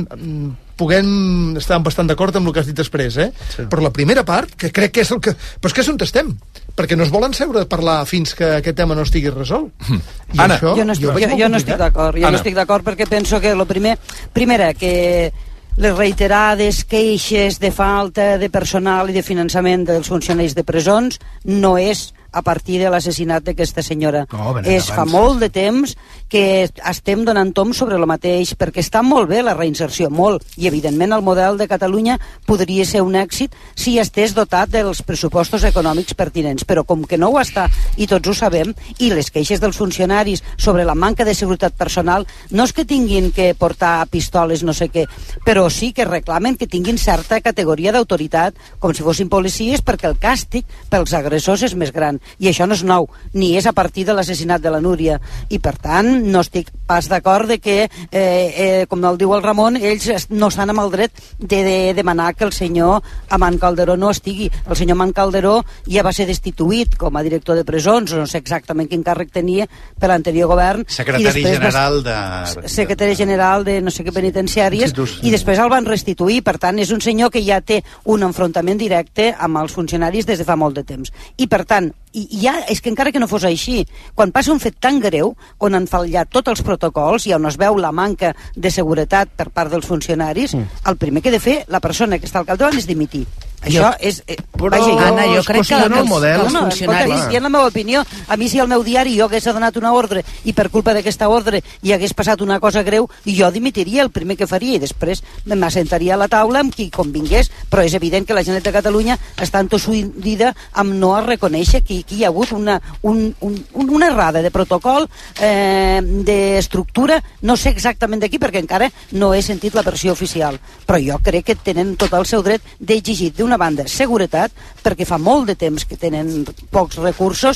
Speaker 4: puguem estar bastant d'acord amb el que has dit després, eh? Sí. Però la primera part, que crec que és el que... Però és que és on estem, perquè no es volen seure a parlar fins que aquest tema no estigui resolt. Mm. I
Speaker 3: Anna,
Speaker 4: això,
Speaker 3: jo no estic, jo, jo, jo no estic d'acord, jo Anna. no estic d'acord perquè penso que lo primer, primera, que les reiterades queixes de falta de personal i de finançament dels funcionaris de presons no és a partir de l'assassinat d'aquesta senyora. No, és fa molt de temps que estem donant tom sobre el mateix, perquè està molt bé la reinserció, molt, i evidentment el model de Catalunya podria ser un èxit si estés dotat dels pressupostos econòmics pertinents, però com que no ho està, i tots ho sabem, i les queixes dels funcionaris sobre la manca de seguretat personal, no és que tinguin que portar pistoles no sé què, però sí que reclamen que tinguin certa categoria d'autoritat, com si fossin policies, perquè el càstig pels agressors és més gran. I això no és nou, ni és a partir de l'assassinat de la Núria, i per tant no estic pas d'acord de que eh, eh, com el diu el Ramon, ells no estan amb el dret de, de demanar que el senyor Amant Calderó no estigui. El senyor Amant Calderó ja va ser destituït com a director de presons, no sé exactament quin càrrec tenia per l'anterior govern,
Speaker 6: secretari general de...
Speaker 3: secretari general de no sé què penitenciàries, i després el van restituir. Per tant és un senyor que ja té un enfrontament directe amb els funcionaris des de fa molt de temps, i per tant i ja, és que encara que no fos així, quan passa un fet tan greu, on han fallat tots els protocols i on es veu la manca de seguretat per part dels funcionaris, mm. el primer que ha de fer la persona que està al capdavant és dimitir. Això
Speaker 5: jo,
Speaker 3: és... Eh,
Speaker 5: però,
Speaker 3: vaja, jo,
Speaker 5: Anna, jo crec que, que els, model,
Speaker 3: no, no, els funcionaris... Escolta, i en la meva opinió, a mi si al meu diari jo hagués donat una ordre i per culpa d'aquesta ordre hi hagués passat una cosa greu, jo dimitiria el primer que faria i després m'assentaria a la taula amb qui convingués, però és evident que la Generalitat de Catalunya està entossudida amb no a reconèixer que aquí hi ha hagut una, un, un, una errada de protocol, eh, d'estructura, no sé exactament d'aquí perquè encara no he sentit la versió oficial, però jo crec que tenen tot el seu dret d'exigir d'una banda seguretat, perquè fa molt de temps que tenen pocs recursos,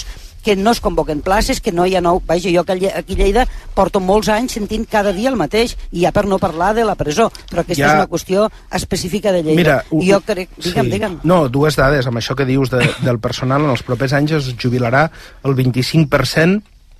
Speaker 3: que no es convoquen places, que no hi ha nou... Vaja, jo aquí a Lleida porto molts anys sentint cada dia el mateix, i ja per no parlar de la presó, però aquesta ja... és una qüestió específica de Lleida.
Speaker 5: Mira,
Speaker 3: I jo crec... Digue'm, sí. digue'm.
Speaker 5: No, dues dades, amb això que dius de, del personal, en els propers anys es jubilarà el vint-i-cinc per cent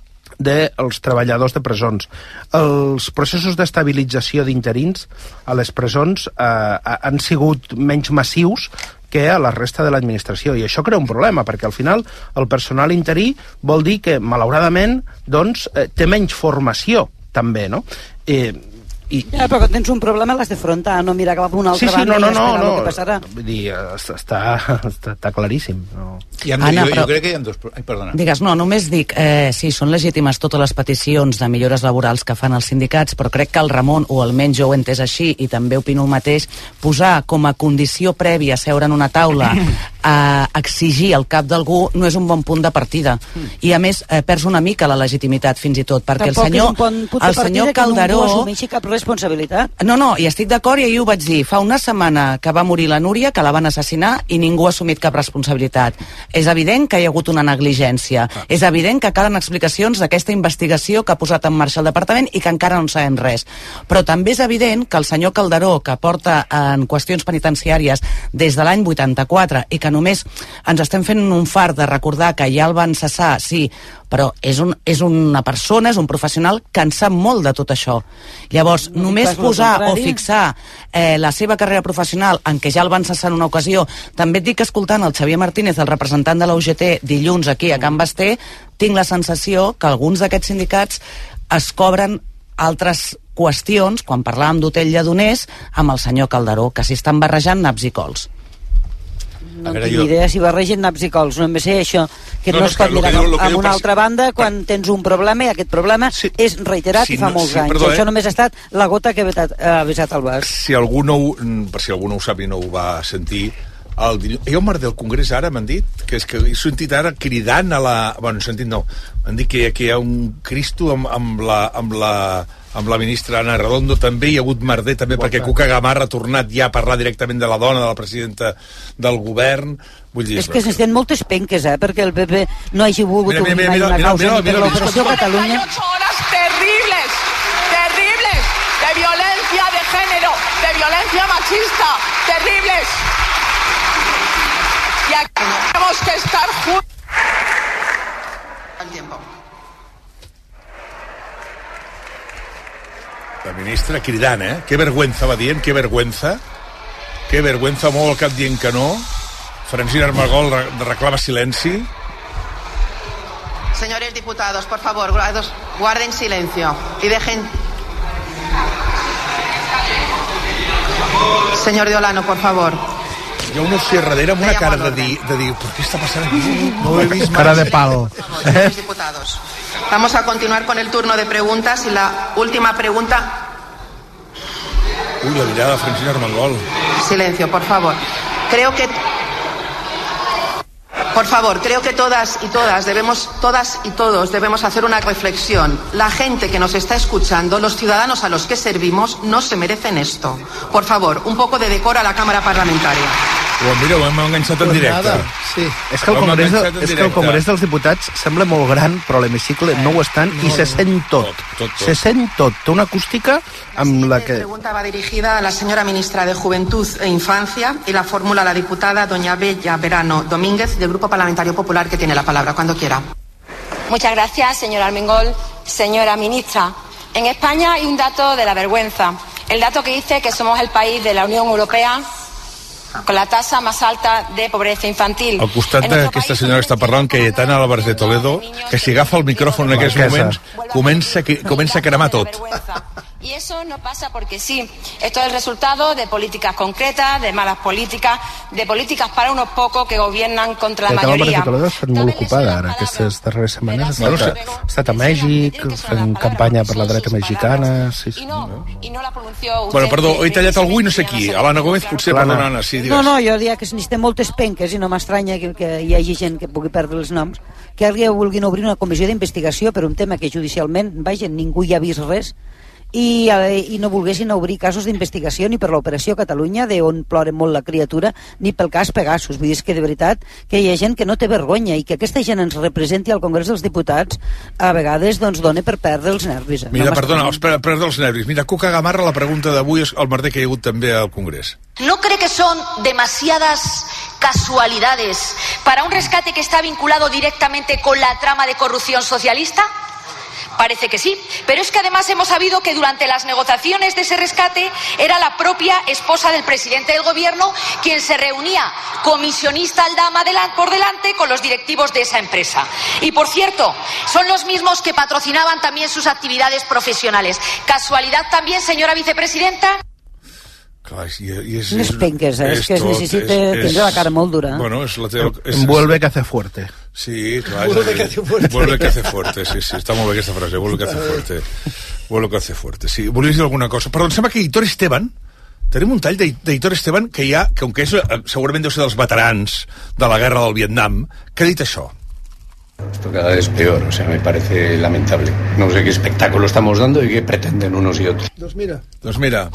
Speaker 5: dels treballadors de presons. Els processos d'estabilització d'interins a les presons eh, han sigut menys massius que a la resta de l'administració, i això crea un problema, perquè al final el personal interí vol dir que, malauradament, doncs, eh, té menys formació, també, no? Eh, I,
Speaker 3: ja, però quan tens un problema l'has d'afrontar, no mirar cap a una altra
Speaker 5: sí, sí,
Speaker 3: banda
Speaker 5: no, no,
Speaker 3: i esperar
Speaker 5: no,
Speaker 3: el que passarà.
Speaker 5: Vull dir, està, està, està claríssim. No.
Speaker 6: Ha,
Speaker 18: Anna,
Speaker 6: jo,
Speaker 18: però...
Speaker 6: jo crec que hi ha dos... Ai, perdona.
Speaker 18: Digues, no, només dic, eh, sí, són legítimes totes les peticions de millores laborals que fan els sindicats, però crec que el Ramon, o almenys jo ho he entès així, i també opino el mateix, posar com a condició prèvia seure en una taula a exigir el cap d'algú no és un bon punt de partida. I a més, eh, perds una mica la legitimitat, fins i tot, perquè
Speaker 3: Tampoc
Speaker 18: el senyor,
Speaker 3: és un bon punt de
Speaker 18: el senyor
Speaker 3: partida
Speaker 18: Calderó...
Speaker 3: que ningú assumeixi cap responsabilitat.
Speaker 18: No, no, i estic d'acord, i ahir ho vaig dir. Fa una setmana que va morir la Núria, que la van assassinar, i ningú ha assumit cap responsabilitat. És evident que hi ha hagut una negligència. Ah. És evident que calen explicacions d'aquesta investigació que ha posat en marxa el departament i que encara no en sabem res. Però també és evident que el senyor Calderó, que porta en qüestions penitenciàries des de l'any vuitanta-quatre i que només ens estem fent un fart de recordar que ja el van cessar, sí, però és, un, és una persona, és un professional que en sap molt de tot això. Llavors, no només posar o fixar eh, la seva carrera professional en què ja el van cessar en una ocasió, també et dic que escoltant el Xavier Martínez, el representant de la U G T, dilluns aquí a Can Basté, tinc la sensació que alguns d'aquests sindicats es cobren altres qüestions, quan parlàvem d'Hotel Lledoners, amb el senyor Calderó, que s'hi estan barrejant naps i cols.
Speaker 3: No en tinc jo... idea si barregen naps i cols, no em sé això, que no, no es pot mirar amb una altra banda quan per... tens un problema, i aquest problema sí. és reiterat sí, i fa no, molts sí, anys. Perdó, eh? Això només ha estat la gota que ha vessat el vas.
Speaker 7: Si algú no ho, per si algú no ho sap i no ho va sentir, el dilluns... Hi ha un mar del Congrés ara, m'han dit, que és que he sentit ara cridant a la... Bueno, sentit no, m'han dit que, que hi ha un Cristo amb, amb la... Amb la amb la ministra Ana Redondo, també hi ha hagut merder també Bona. perquè Cuca Gamarra ha tornat ja a parlar directament de la dona, de la presidenta del govern. Vull dir,
Speaker 3: és que s'estan moltes penques, eh, perquè el P P no hagi volgut obrir mai una causa per l'operació Catalunya.
Speaker 11: ocho horas terribles, terribles, de violencia de género, de violencia machista, terribles. Y aquí tenemos que estar juntos. El tiempo.
Speaker 7: La ministra cridant, eh? Que vergüenza, va dient, que vergüenza. Que vergüenza, molt el cap dient que no. Francina Armengol reclama silenci.
Speaker 11: Señores diputados, por favor, guarden silencio y dejen... Señor de Olano, por favor.
Speaker 7: Hi ha un ossi darrere amb una cara de dir, de dir, ¿por qué está passant aquí?
Speaker 5: No he vist cara de pal.
Speaker 11: Señores diputados, vamos a continuar con el turno de preguntas y la última pregunta...
Speaker 7: Uy, la mirada de Francina Armengol.
Speaker 11: Silencio, por favor. Creo que... Por favor, creo que todas y todas debemos, todas y todos debemos hacer una reflexión. La gente que nos está escuchando, los ciudadanos a los que servimos, no se merecen esto. Por favor, un poco de decoro a la Cámara Parlamentaria.
Speaker 7: Oh, mira, ho hem enganxat en directe.
Speaker 5: Sí. És que, el Congrés, de, és que el Congrés dels Diputats sembla molt gran, però l'hemicicle no ho estan no, i se sent tot. tot, tot. Se sent tot. Té una acústica amb la que...
Speaker 11: La pregunta va dirigida a la señora ministra de Juventud e Infancia y la fórmula la diputada doña Bella Verano Domínguez del Grupo Parlamentario Popular, que tiene la palabra cuando quiera.
Speaker 12: Muchas gracias, señora Armengol. Señora ministra, en España hay un dato de la vergüenza. El dato que dice que somos el país de la Unión Europea con la tasa más alta de pobreza infantil.
Speaker 7: Al costat d'aquesta senyora que està parlant, Cayetana Álvarez de Toledo, que si agafa el micròfon en aquests moments, comença, comença a cremar tot.
Speaker 12: Y eso no pasa porque sí. Esto es el resultado de políticas concretas, de malas políticas, de políticas para unos pocos que gobiernan contra la mayoría.
Speaker 5: La Toledo ha estat molt ocupada ara aquestes darreres setmanes. Ha estat, a, ha estat a Mèxic, fent campanya per la dreta mexicana. Sí, sí.
Speaker 12: I no la pronunció...
Speaker 7: Bueno, perdó, he tallat algú i no sé qui. Alana Gómez, potser, perdona, Anna, sí, digues.
Speaker 3: No, no, jo diria que necessitem moltes penques i no m'estranya que, que hi hagi gent que pugui perdre els noms, que alguien vulguin obrir una comissió d'investigació per un tema que judicialment, vaja, ningú hi ha vist res, i, eh, i no volguessin obrir casos d'investigació ni per l'Operació Catalunya, d'on ploren molt la criatura, ni pel cas Pegasus. Vull dir, és que de veritat que hi ha gent que no té vergonya i que aquesta gent ens representi al Congrés dels Diputats a vegades doncs dona per perdre els nervis.
Speaker 7: Mira,
Speaker 3: no
Speaker 7: perdona, els per perdre els nervis. Mira, Cuca Gamarra, la pregunta d'avui és el merder que hi ha hagut també al Congrés.
Speaker 1: ¿No cree que son demasiadas casualidades para un rescate que está vinculado directamente con la trama de corrupción socialista? Parece que sí, pero es que además hemos sabido que durante las negociaciones de ese rescate era la propia esposa del presidente del gobierno quien se reunía comisionista al dama por delante con los directivos de esa empresa. Y por cierto, son los mismos que patrocinaban también sus actividades profesionales. ¿Casualidad también, señora vicepresidenta?
Speaker 7: Clar, i, i és,
Speaker 3: Unes penques, eh? És que es
Speaker 7: tot,
Speaker 3: necessita
Speaker 7: és,
Speaker 3: tindre la cara molt dura.
Speaker 7: Bueno, és la teva... És,
Speaker 5: Envuelve que hace fuerte.
Speaker 7: Sí, clar.
Speaker 4: Vuelve que hace fuerte.
Speaker 7: Vuelve que hace fuerte, sí, sí. Està molt bé aquesta frase. Vuelve que hace fuerte. Vuelve que hace fuerte, sí. Volies dir alguna cosa? Perdó, em sembla que Hitor Esteban, tenim un tall d'Hitor Esteban que hi ha, que aunque és, segurament deu ser dels veterans de la guerra del Vietnam, que ha dit això.
Speaker 13: Esto cada vez es peor, o sea, me parece lamentable. No sé qué espectáculo estamos dando y qué pretenden unos y otros.
Speaker 4: Doncs mira.
Speaker 7: Doncs mira,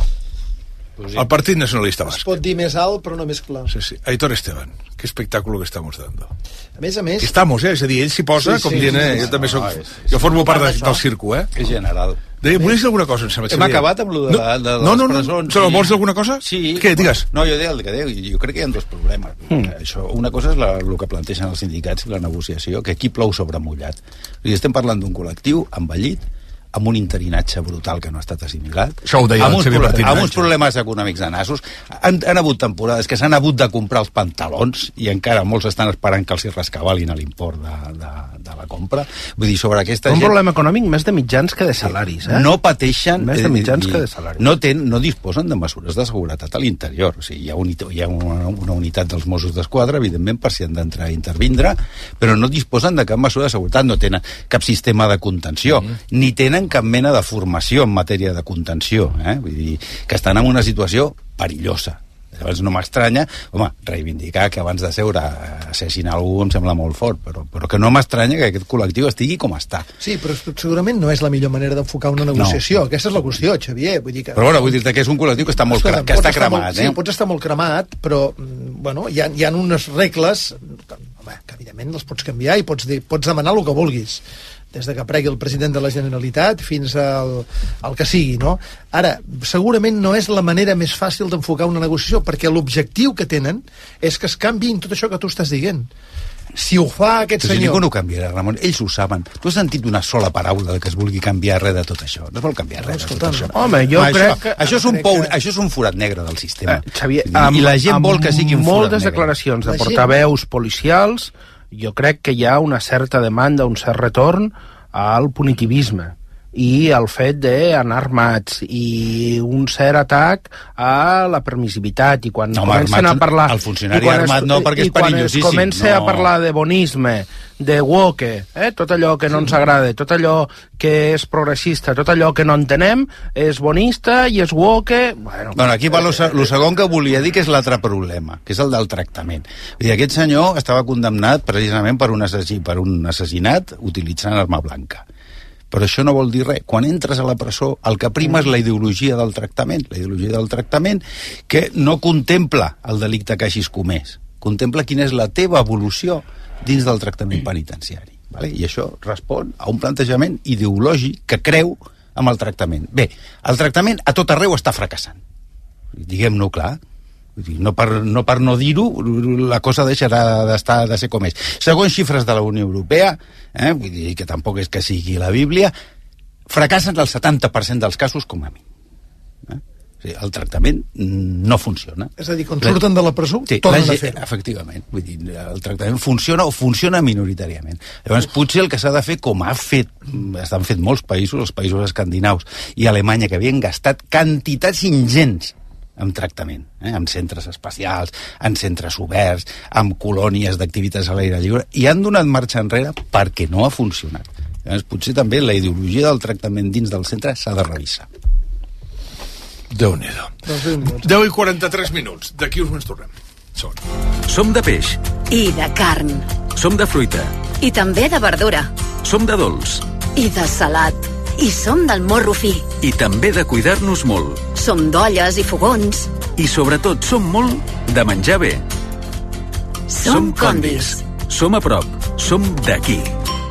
Speaker 7: el Partit Nacionalista Basc.
Speaker 4: Es pot dir més alt, però no més clar.
Speaker 7: Sí, sí. Aitor Esteban, qué espectáculo que estamos dando.
Speaker 4: A més a més...
Speaker 7: Estamos, eh? És a dir, ell s'hi posa,
Speaker 13: Sí,
Speaker 7: com
Speaker 13: sí,
Speaker 7: dient,
Speaker 13: sí,
Speaker 7: eh?
Speaker 13: sí,
Speaker 7: Jo també soc...
Speaker 13: no, és-
Speaker 7: Jo formo part de,
Speaker 13: d'això.
Speaker 7: del circo, eh?
Speaker 13: És general.
Speaker 7: Deia, volies dir alguna cosa, em sembla?
Speaker 13: Hem acabat amb lo de, la, de, de
Speaker 7: no,
Speaker 13: les
Speaker 7: no, no,
Speaker 13: presons.
Speaker 7: no, no.
Speaker 13: i-
Speaker 7: Vols dir alguna cosa?
Speaker 13: Sí.
Speaker 7: Què, digues?
Speaker 13: No, jo deia el que deia, jo crec que hi ha dos problemes. Mm. Això, una cosa és la, el que plantegen els sindicats i la negociació, que aquí plou sobre mullat. O sigui, estem parlant d'un col·lectiu envellit, amb un interinatge brutal que no ha estat assimilat,
Speaker 7: Això ho deia
Speaker 13: amb,
Speaker 7: el
Speaker 13: uns
Speaker 7: Xavier
Speaker 13: proble-
Speaker 7: Martínez.
Speaker 13: amb uns problemes econòmics de nassos. Han, han hagut temporades que s'han hagut de comprar els pantalons i encara molts estan esperant que els hi rescabalin a l'import de, de, de la compra. Vull dir, sobre aquesta
Speaker 5: Un
Speaker 13: gent...
Speaker 5: problema econòmic més de mitjans que de salaris, eh?
Speaker 13: No pateixen...
Speaker 5: Més de
Speaker 13: eh,
Speaker 5: mitjans
Speaker 13: i-
Speaker 5: que de salaris.
Speaker 13: No, ten, no disposen de mesures de seguretat a l'interior. O sigui, hi ha, un, hi ha una, una unitat dels Mossos d'Esquadra, evidentment, per si han d'entrar a intervindre, però no disposen de cap mesura de seguretat, no tenen cap sistema de contenció, mm. ni tenen cap mena de formació en matèria de contenció. Eh? Vull dir, que estan en una situació perillosa. Llavors no m'estranya, home, reivindicar que abans de seure a assassinar algú em sembla molt fort, però, però que no m'estranya que aquest col·lectiu estigui com està.
Speaker 4: Sí, però segurament no és la millor manera d'enfocar una negociació. No. Aquesta és la qüestió, Xavier. Vull dir que...
Speaker 13: Però bueno, vull dir-te que és un col·lectiu que està molt
Speaker 4: Escolta,
Speaker 13: cre que està
Speaker 4: pots estar
Speaker 13: cremat.
Speaker 4: molt,
Speaker 13: eh?
Speaker 4: Sí, pots estar molt cremat, però mm, bueno, hi ha, hi ha unes regles que, home, que evidentment les pots canviar i pots, dir, pots demanar el que vulguis, des de que pregui el president de la Generalitat fins al, al que sigui, no? Ara, segurament no és la manera més fàcil d'enfocar una negociació, perquè l'objectiu que tenen és que es canviïn tot això que tu estàs dient. Si ho fa aquest
Speaker 13: Però si
Speaker 4: senyor...
Speaker 13: ningú no ho canviarà, Ramon, ells ho saben. Tu has sentit una sola paraula de que es vulgui canviar res de tot això. No es vol canviar res de tot això.
Speaker 5: Home, jo
Speaker 13: no,
Speaker 5: crec
Speaker 13: això,
Speaker 5: que...
Speaker 13: Això és, un
Speaker 5: crec
Speaker 13: pou,
Speaker 5: que...
Speaker 13: això és un forat negre del sistema.
Speaker 5: Eh, Xavier,
Speaker 13: I,
Speaker 5: amb,
Speaker 13: I la gent
Speaker 5: amb
Speaker 13: vol que sigui un forat
Speaker 5: moltes
Speaker 13: negre.
Speaker 5: declaracions de
Speaker 13: La gent-
Speaker 5: portaveus policials, jo crec que hi ha una certa demanda, un cert retorn al punitivisme i al fet d'anar armats i un cert atac a la permissivitat, i quan
Speaker 13: No, home,
Speaker 5: comencen a
Speaker 13: armats-
Speaker 5: parlar
Speaker 13: el funcionari
Speaker 5: i quan
Speaker 13: armat no, perquè és
Speaker 5: i quan es
Speaker 13: perillosíssim,
Speaker 5: comença
Speaker 13: no.
Speaker 5: a parlar de bonisme, de woke, eh? tot allò que no ens agrada, tot allò que és progressista, tot allò que no entenem és bonista i és woke. Bueno,
Speaker 13: Bueno, aquí va lo, se- lo segon que volia dir, que és l'altre problema, que és el del tractament. Vull dir, aquest senyor estava condemnat precisament per un, assassin, per un assassinat utilitzant arma blanca. Però això no vol dir res. Quan entres a la presó, el que prima és la ideologia del tractament, la ideologia del tractament que no contempla el delicte que hagis comès, contempla quina és la teva evolució dins del tractament penitenciari. Vale? I això respon a un plantejament ideològic que creu amb el tractament. Bé, el tractament a tot arreu està fracassant. Diguem-no clar. Vull dir, no per no, per no dir-ho, la cosa deixarà d'estar de ser com és. Segons xifres de la Unió Europea, eh, vull dir que tampoc és que sigui la Bíblia, fracassen el setanta per cent dels casos com a mínim. Eh? O sigui, el tractament no funciona.
Speaker 4: És a dir, quan surten de la presó,
Speaker 13: sí,
Speaker 4: tornen
Speaker 13: la
Speaker 4: a
Speaker 13: gent-
Speaker 4: fer-ho.
Speaker 13: Efectivament. Vull dir, el tractament funciona o funciona minoritàriament. Llavors, potser el que s'ha de fer, com ha fet, estan fet molts països, els països escandinaus i Alemanya, que havien gastat quantitats ingents amb tractament, eh? amb centres especials, en centres oberts, amb colònies d'activitats a l'aire lliure, i han donat marxa enrere perquè no ha funcionat. Llavors, potser també la ideologia del tractament dins del centre s'ha de revisar.
Speaker 7: Déu-n'hi-do. deu i quaranta-tres minuts. D'aquí uns moments tornem. Som.
Speaker 20: Som de peix.
Speaker 10: I de carn.
Speaker 20: Som de fruita.
Speaker 10: I també de verdura.
Speaker 20: Som de dolç.
Speaker 10: I de salat. I som del morro fi.
Speaker 20: I també de cuidar-nos molt.
Speaker 10: Som d'olles i fogons.
Speaker 20: I sobretot som molt de menjar bé.
Speaker 10: Som Condis.
Speaker 20: Som a prop. Som d'aquí.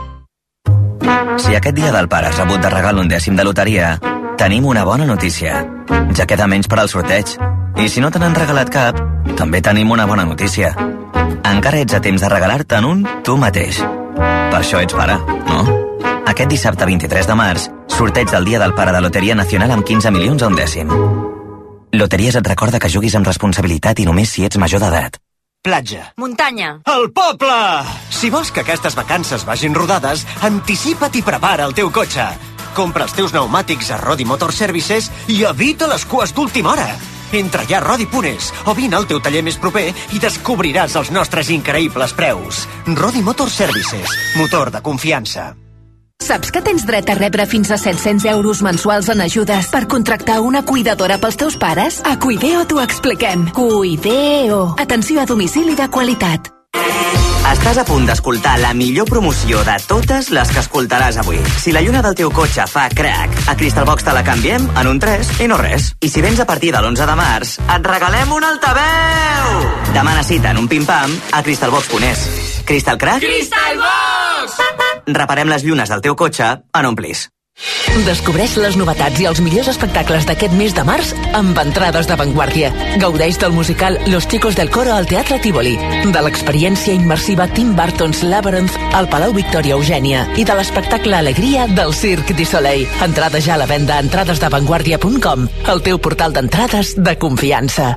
Speaker 22: Si aquest dia del pare has rebut de regal un dècim de loteria, tenim una bona notícia. Ja queda menys per al sorteig. I si no te n'han regalat cap, també tenim una bona notícia. Encara ets a temps de regalar-te'n un tu mateix. Per això ets pare, no? Aquest dissabte vint-i-tres de març, sorteig del dia del pare de Loteria Nacional amb quinze milions a un dècim. Loteries et recorda que juguis amb responsabilitat i només si ets major d'edat.
Speaker 2: Platja.
Speaker 1: Muntanya.
Speaker 2: El poble! Si vols que aquestes vacances vagin rodades, anticipa't i prepara el teu cotxe. Compra els teus pneumàtics a Rodi Motor Services i evita les cues d'última hora. Entra ja a Rodi punt es o vine al teu taller més proper i descobriràs els nostres increïbles preus. Rodi Motor Services, motor de confiança.
Speaker 14: Saps que tens dret a rebre fins a set-cents euros mensuals en ajudes per contractar una cuidadora pels teus pares? A Cuideo t'ho expliquem. Cuideo. Atenció a domicili de qualitat.
Speaker 22: Estàs a punt d'escoltar la millor promoció de totes les que escoltaràs avui. Si la lluna del teu cotxe fa crac, a Crystalbox te la canviem en un tres i no res. I si vens a partir de l'onze de març, et regalem un altaveu! Demana cita en un pim-pam a Crystalbox punt es. Crystal Crack?
Speaker 14: Crystalbox!
Speaker 22: Reparem les llunes del teu cotxe en un plis.
Speaker 14: Descobreix les novetats i els millors espectacles d'aquest mes de març amb entrades de Vanguardia. Gaudeix del musical Los Chicos del Coro al Teatre Tívoli, de l'experiència immersiva Tim Burton's Labyrinth al Palau Victòria Eugènia i de l'espectacle Alegria del Cirque du Soleil. Entrada ja a la venda a entrades de vanguardia punt com, el teu portal d'entrades de confiança.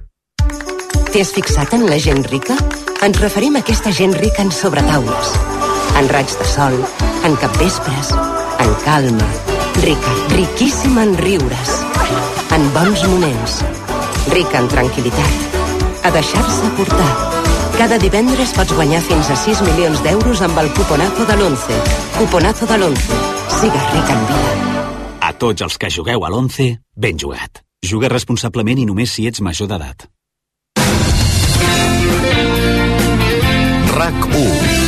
Speaker 15: T'hi has fixat en la gent rica? Ens referim a aquesta gent rica en sobretaules, en raigs de sol, en capvespres, en calma, rica, riquíssima en riures, en bons moments, rica en tranquil·litat, a deixar-se portar. Cada divendres pots guanyar fins a sis milions d'euros amb el cuponazo de l'Once. Cuponazo de l'Once. Sigues rica en vida.
Speaker 24: A tots els que jugueu a l'Once, ben jugat. Juga responsablement i només si ets major d'edat.
Speaker 8: RAC u.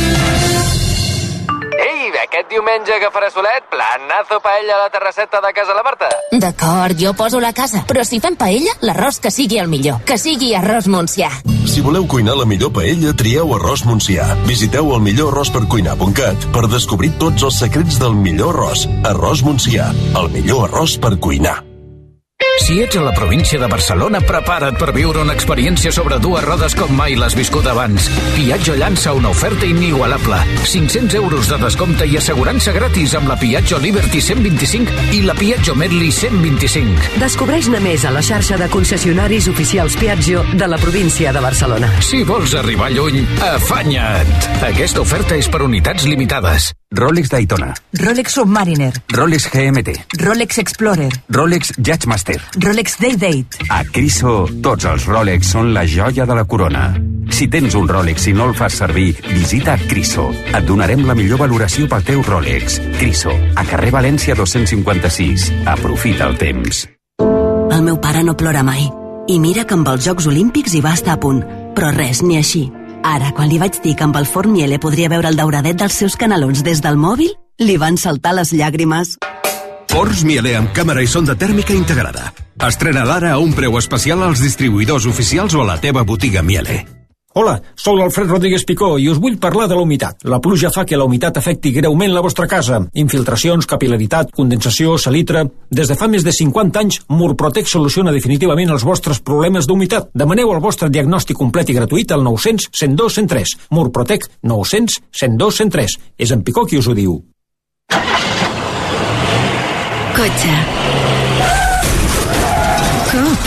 Speaker 25: Ei, aquest diumenge que farà solet, planazo paella a la terrasseta de casa la Marta.
Speaker 14: D'acord, jo poso la casa. Però si fem paella, l'arròs que sigui el millor. Que sigui arròs Montsià.
Speaker 26: Si voleu cuinar la millor paella, trieu Arròs Montsià. Visiteu el millor arròs per cuinar punt cat per descobrir tots els secrets del millor arròs. Arròs Montsià, el millor arròs per cuinar.
Speaker 20: Si ets a la província de Barcelona, prepara't per viure una experiència sobre dues rodes com mai l'has viscut abans. Piaggio llança una oferta inigualable. cinc-cents euros de descompte i assegurança gratis amb la Piaggio Liberty cent vint-i-cinc i la Piaggio Medley cent vint-i-cinc.
Speaker 27: Descobreix-ne més a la xarxa de concessionaris oficials Piaggio de la província de Barcelona.
Speaker 20: Si vols arribar lluny, afanya't! Aquesta oferta és per unitats limitades.
Speaker 28: Rolex Daytona,
Speaker 27: Rolex Submariner,
Speaker 28: Rolex G M T,
Speaker 27: Rolex Explorer,
Speaker 28: Rolex Judgemaster.
Speaker 27: Rolex Day-Date.
Speaker 28: A Criso, tots els Rolex són la joia de la corona. Si tens un Rolex i no el fas servir, visita Criso. Et donarem la millor valoració pel teu Rolex. Criso, a carrer València dos-cents cinquanta-sis. Aprofita el temps.
Speaker 10: El meu pare no plora mai. I mira que amb els Jocs Olímpics hi va estar a punt. Però res, ni així. Ara, quan li vaig dir que amb el forn Miele podria veure el dauradet dels seus canelons des del mòbil, li van saltar les llàgrimes.
Speaker 16: Forns Miele amb càmera i sonda tèrmica integrada. Estrena d'ara a un preu especial als distribuïdors oficials o a la teva botiga Miele.
Speaker 29: Hola, sóc l'Alfred Rodríguez Picó i us vull parlar de la humitat. La pluja fa que la humitat afecti greument la vostra casa. Infiltracions, capil·laritat, condensació, salitre... Des de fa més de cinquanta anys, Murprotec soluciona definitivament els vostres problemes d'humitat. Demaneu el vostre diagnòstic complet i gratuït al nou cents, cent dos, cent tres. Murprotec nou cents, cent dos, cent tres. És en Picó qui us ho diu.
Speaker 10: Cotxe. Cop.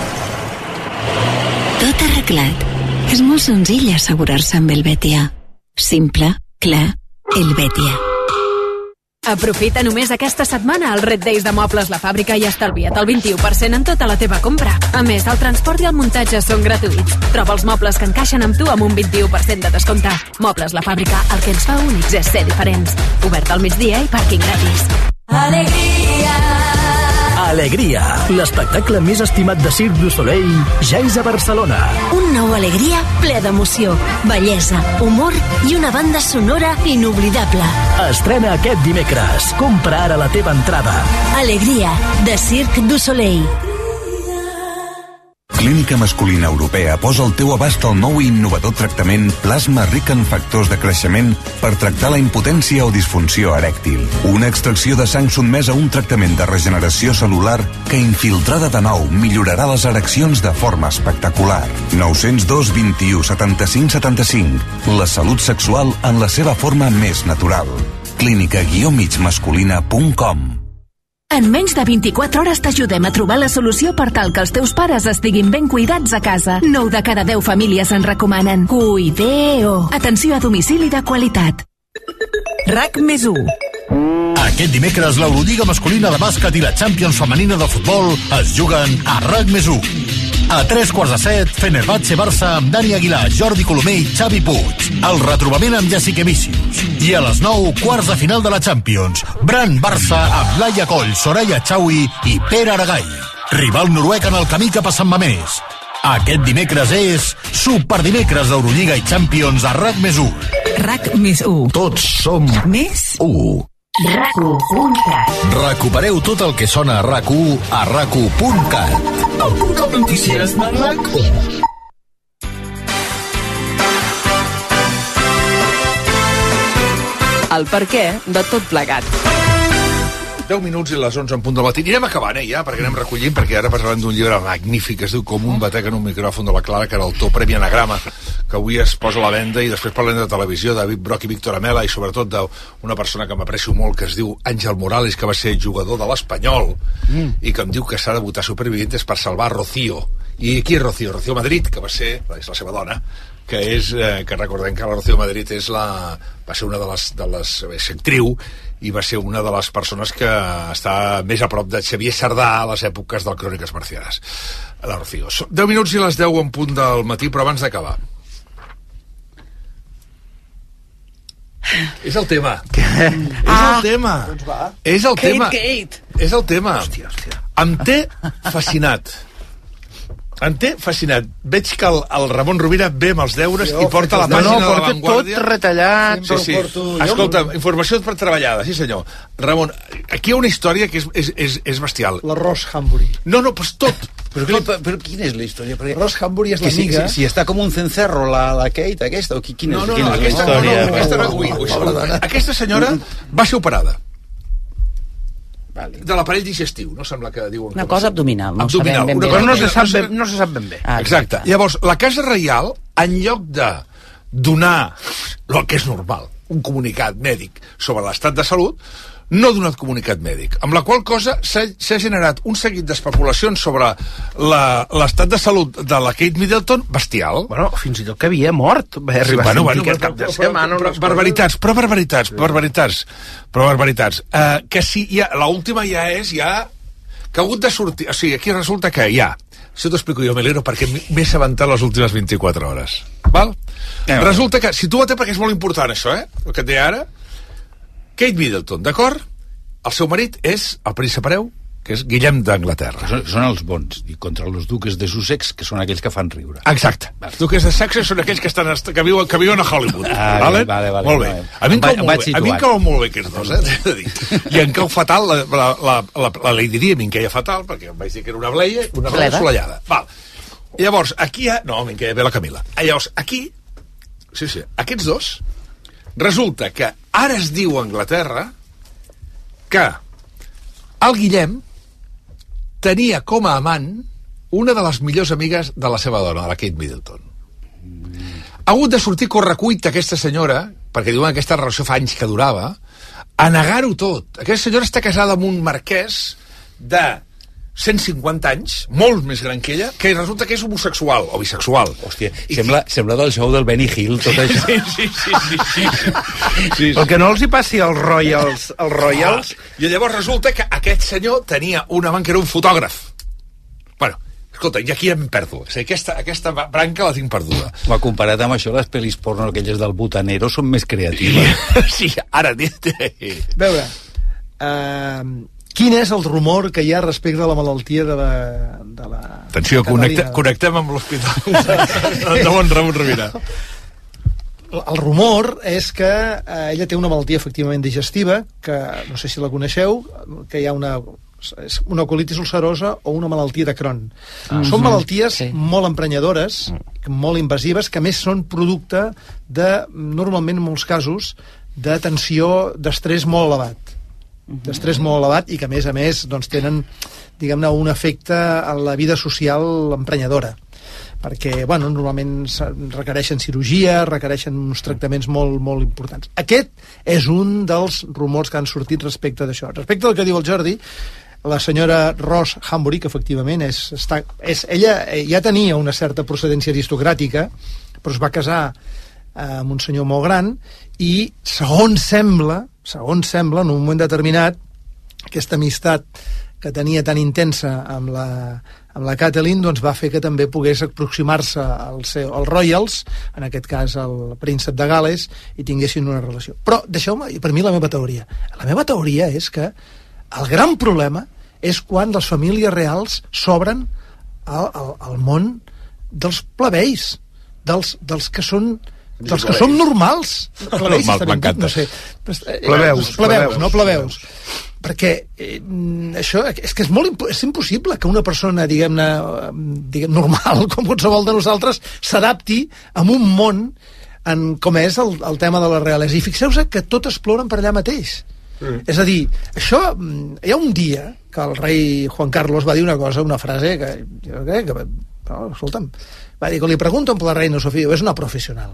Speaker 10: Tot arreglat. És molt senzill assegurar-se amb Helvetia. Simple, clar, Helvetia.
Speaker 30: Aprofita només aquesta setmana el Red Days de Mobles La Fàbrica i estalvia't el vint-i-u per cent en tota la teva compra. A més, el transport i el muntatge són gratuïts. Troba els mobles que encaixen amb tu amb un vint-i-u per cent de descompte. Mobles La Fàbrica, el que ens fa únics és ser diferents. Obert al migdia i pàrquing gratis.
Speaker 31: Alegria.
Speaker 3: Alegria, l'espectacle més estimat de Cirque du Soleil ja és a Barcelona.
Speaker 10: Un nou Alegria ple d'emoció, bellesa, humor i una banda sonora inoblidable.
Speaker 3: Estrena aquest dimecres. Compra ara la teva entrada.
Speaker 10: Alegria, de Cirque du Soleil.
Speaker 28: Clínica Masculina Europea posa al teu abast el nou i innovador tractament plasma ric en factors de creixement per tractar la impotència o disfunció erèctil. Una extracció de sang sotmesa a un tractament de regeneració cel·lular que, infiltrada de nou, millorarà les ereccions de forma espectacular. nou zero dos, vint-i-u, setanta-cinc, setanta-cinc. La salut sexual en la seva forma més natural. clínica guió mig masculina punt com.
Speaker 14: En menys de vint-i-quatre hores t'ajudem a trobar la solució per tal que els teus pares estiguin ben cuidats a casa. nou de cada deu famílies en recomanen Cuideo. Atenció a domicili de qualitat. RAC més u.
Speaker 6: Aquest dimecres l'Eurolliga masculina de bàsquet i la Champions femenina de futbol es juguen a RAC més u. A tres quarts de set, Fenerbahce Barça amb Dani Aguilar, Jordi Colomer i Xavi Puig. El retrobament amb Jassikevicius. I a les nou, quarts de final de la Champions. Bran Barça amb Laia Coll, Soraya Chaui i Pere Aragai. Rival noruec en el camí cap a Sant Mamés. Aquest dimecres és Superdimecres d'Eurolliga i Champions a RAC més u.
Speaker 14: RAC més u.
Speaker 6: Tots som
Speaker 14: Més
Speaker 6: u.
Speaker 14: RAC u punt cat.
Speaker 6: Recupereu tot el que sona a RAC u a RAC u punt cat. El portal de notícies de RAC u.
Speaker 9: El perquè de tot plegat.
Speaker 7: deu minuts i les onze en punt del matí. I anem acabant, eh, ja, perquè anem recollint, perquè ara parlarem d'un llibre magnífic, es diu Com un batec en un micròfon de la Clara, que era el to Premi Anagrama, que avui es posa a la venda, i després parlem de televisió, de David Broch i Víctor Amela, i sobretot d'una persona que m'aprecio molt, que es diu Àngel Morales, que va ser jugador de l'Espanyol, mm. i que em diu que s'ha de votar Supervivientes per salvar Rocío. I qui és Rocío? Rocío Madrid, que va ser, és la seva dona, que és, eh, que recordem que la Rocío Madrid és la, va ser una de les, de les és actriu, i va ser una de les persones que està més a prop de Xavier Sardà a les èpoques del Cròniques Marcianes, la Rocío. deu minuts i les deu en punt del matí, però abans d'acabar. És el tema. Què? És
Speaker 9: Ah.
Speaker 7: el tema.
Speaker 9: Doncs va.
Speaker 7: És el
Speaker 9: Kate,
Speaker 7: tema.
Speaker 9: Kate.
Speaker 7: És el tema.
Speaker 9: Hòstia, hòstia.
Speaker 7: Em té fascinat. Em té fascinat. Veig que el, el Ramon Rovira ve amb els deures
Speaker 5: Jo,
Speaker 7: i porta la
Speaker 5: no,
Speaker 7: pàgina
Speaker 5: no,
Speaker 7: de La
Speaker 5: porta
Speaker 7: Vanguardia.
Speaker 5: tot retallat.
Speaker 7: Sí, sí.
Speaker 5: Porto...
Speaker 7: Escolta, informació per treballada, sí senyor. Ramon, aquí hi ha una història que és, és, és, és bestial.
Speaker 4: La Ross Hambury.
Speaker 7: No, no, pues tot.
Speaker 13: Però, però, però quina és la història? Perquè...
Speaker 4: Ross Hambury és
Speaker 13: Que si,
Speaker 4: l'amiga...
Speaker 13: si, si està com un cencerro la, la Kate aquesta, o qui, quina,
Speaker 7: No,
Speaker 13: és,
Speaker 7: no,
Speaker 13: quina
Speaker 7: no,
Speaker 13: és
Speaker 7: aquesta,
Speaker 13: la
Speaker 7: no,
Speaker 13: història?
Speaker 7: no, aquesta, no, ui, ui, ui, aquesta senyora va ser operada de l'aparell digestiu, no sembla que diuen...
Speaker 11: Una
Speaker 7: que
Speaker 11: cosa
Speaker 7: va ser.
Speaker 11: abdominal, no
Speaker 7: abdominal.
Speaker 11: sabem ben
Speaker 7: Una
Speaker 11: bé.
Speaker 7: cosa
Speaker 5: Però no se sap
Speaker 7: abdominal.
Speaker 5: ben, no se sap ben bé.
Speaker 11: Ah,
Speaker 7: Exacte. Llavors, la Casa Reial, en lloc de donar el que és normal, un comunicat mèdic sobre l'estat de salut, no ha donat comunicat mèdic, amb la qual cosa s'ha generat un seguit d'especulacions sobre l'estat de salut de la Kate Middleton bestial.
Speaker 5: Bueno, fins i tot que havia mort. Va arribar
Speaker 7: bueno,
Speaker 5: a
Speaker 7: bueno,
Speaker 5: sentir aquest
Speaker 7: bueno,
Speaker 5: cap de
Speaker 7: però-
Speaker 5: setmana.
Speaker 7: però-
Speaker 5: unes
Speaker 7: però- barbaritats, però barbaritats, barbaritats, però barbaritats. Uh, que si ja, l'última ja és ja que ha hagut de sortir, o sigui, aquí resulta que ja, això t'ho explico jo, Melero, perquè m'he assabentat les últimes vint-i-quatre hores. Val?
Speaker 13: Eh,
Speaker 7: Resulta que, situa-te perquè és molt important això, eh? El que et deia ara. Kate Middleton, d'acord? El seu marit és el príncep hereu, que és Guillem d'Anglaterra.
Speaker 13: Són, són els bons, i contra els duques de Sussex, que són aquells que fan riure.
Speaker 7: Exacte. Els duques de Sussex són aquells que, estan, que, viuen, que viuen a Hollywood.
Speaker 13: Ah,
Speaker 7: vale?
Speaker 13: vale, vale,
Speaker 7: molt bé.
Speaker 13: vale.
Speaker 7: A mi em
Speaker 13: Em
Speaker 7: cau
Speaker 13: va- em
Speaker 7: molt
Speaker 13: vaig
Speaker 7: bé, a mi em
Speaker 13: situant.
Speaker 7: cau molt bé aquests dos, eh? T'he de dir. I em cau fatal la, la, la, la, la Lady Di, a mi em queia fatal, perquè em vaig dir que era una bleia, una bleia
Speaker 11: Bleda.
Speaker 7: assolellada. Val. Llavors, aquí hi ha... No, a mi em queia bé la Camila. Llavors, aquí... Sí, sí. Aquests dos... Resulta que ara es diu a Anglaterra que el Guillem tenia com a amant una de les millors amigues de la seva dona, de la Kate Middleton. Ha hagut de sortir correcuita aquesta senyora, perquè diuen que aquesta relació fa anys que durava, a negar-ho tot. Aquesta senyora està casada amb un marquès de cent cinquanta anys, molt més gran que ella, que resulta que és homosexual o bisexual.
Speaker 13: Hòstia, sembla, sembla del show del Benny Hill, tot això.
Speaker 7: Sí, sí, sí, sí, sí. sí, sí.
Speaker 5: El que no els hi passi als Royals, als Royals...
Speaker 7: Ah, I llavors resulta que aquest senyor tenia un amant que era un fotògraf. Bueno, escolta, i aquí em perdo. O sigui, aquesta, aquesta branca la tinc perduda.
Speaker 13: Ho ha comparat amb això, les pel·lis porno aquelles del butanero són més creatives.
Speaker 7: Sí, ara...
Speaker 4: A veure, uh, Quin és el rumor que hi ha respecte a la malaltia de la... De la
Speaker 7: Atenció, connecte, connectem amb l'hospital de Mont Ramon Rovira.
Speaker 4: El rumor és que eh, ella té una malaltia efectivament digestiva, que no sé si la coneixeu, que hi ha una, una colitis ulcerosa o una malaltia de Crohn. Ah, són malalties sí. molt emprenyadores, molt invasives, que a més són producte de, normalment en molts casos, de tensió, d'estrès molt elevat. D'estrès molt elevat i que a més a més doncs, tenen, diguem-ne, un efecte a la vida social emprenyadora, perquè, bueno, normalment requereixen cirurgia, requereixen uns tractaments molt, molt importants. Aquest és un dels rumors que han sortit respecte d'això. Respecte al que diu el Jordi, la senyora Ross Hambury, que efectivament és, està, és, ella ja tenia una certa procedència aristocràtica, però es va casar amb un senyor molt gran i, segons sembla, segons sembla, en un moment determinat, aquesta amistat que tenia tan intensa amb la, amb la Kathleen, doncs va fer que també pogués aproximar-se al seu, als Royals, en aquest cas al príncep de Gal·les, i tinguessin una relació. Però deixeu-me, per mi la meva teoria. La meva teoria és que el gran problema és quan les famílies reals s'obren al, al, al món dels plebeis, dels, dels que són... dels que som normals. Plebeis,
Speaker 7: m'encanta.
Speaker 4: No sé. Plebeus, plebeus, no plebeus. Perquè eh, això és que és molt és impossible que una persona, diguem-ne, diguem, normal, com qualsevol de nosaltres, s'adapti a un món en, com és el, el tema de la realesa. I fixeu-se que tot es ploren per allà mateix. Mm. És a dir, això, hi ha un dia que el rei Juan Carlos va dir una cosa, una frase que jo crec que, no, escolta'm, va dir que li pregunten per la reina Sofia, és una professional.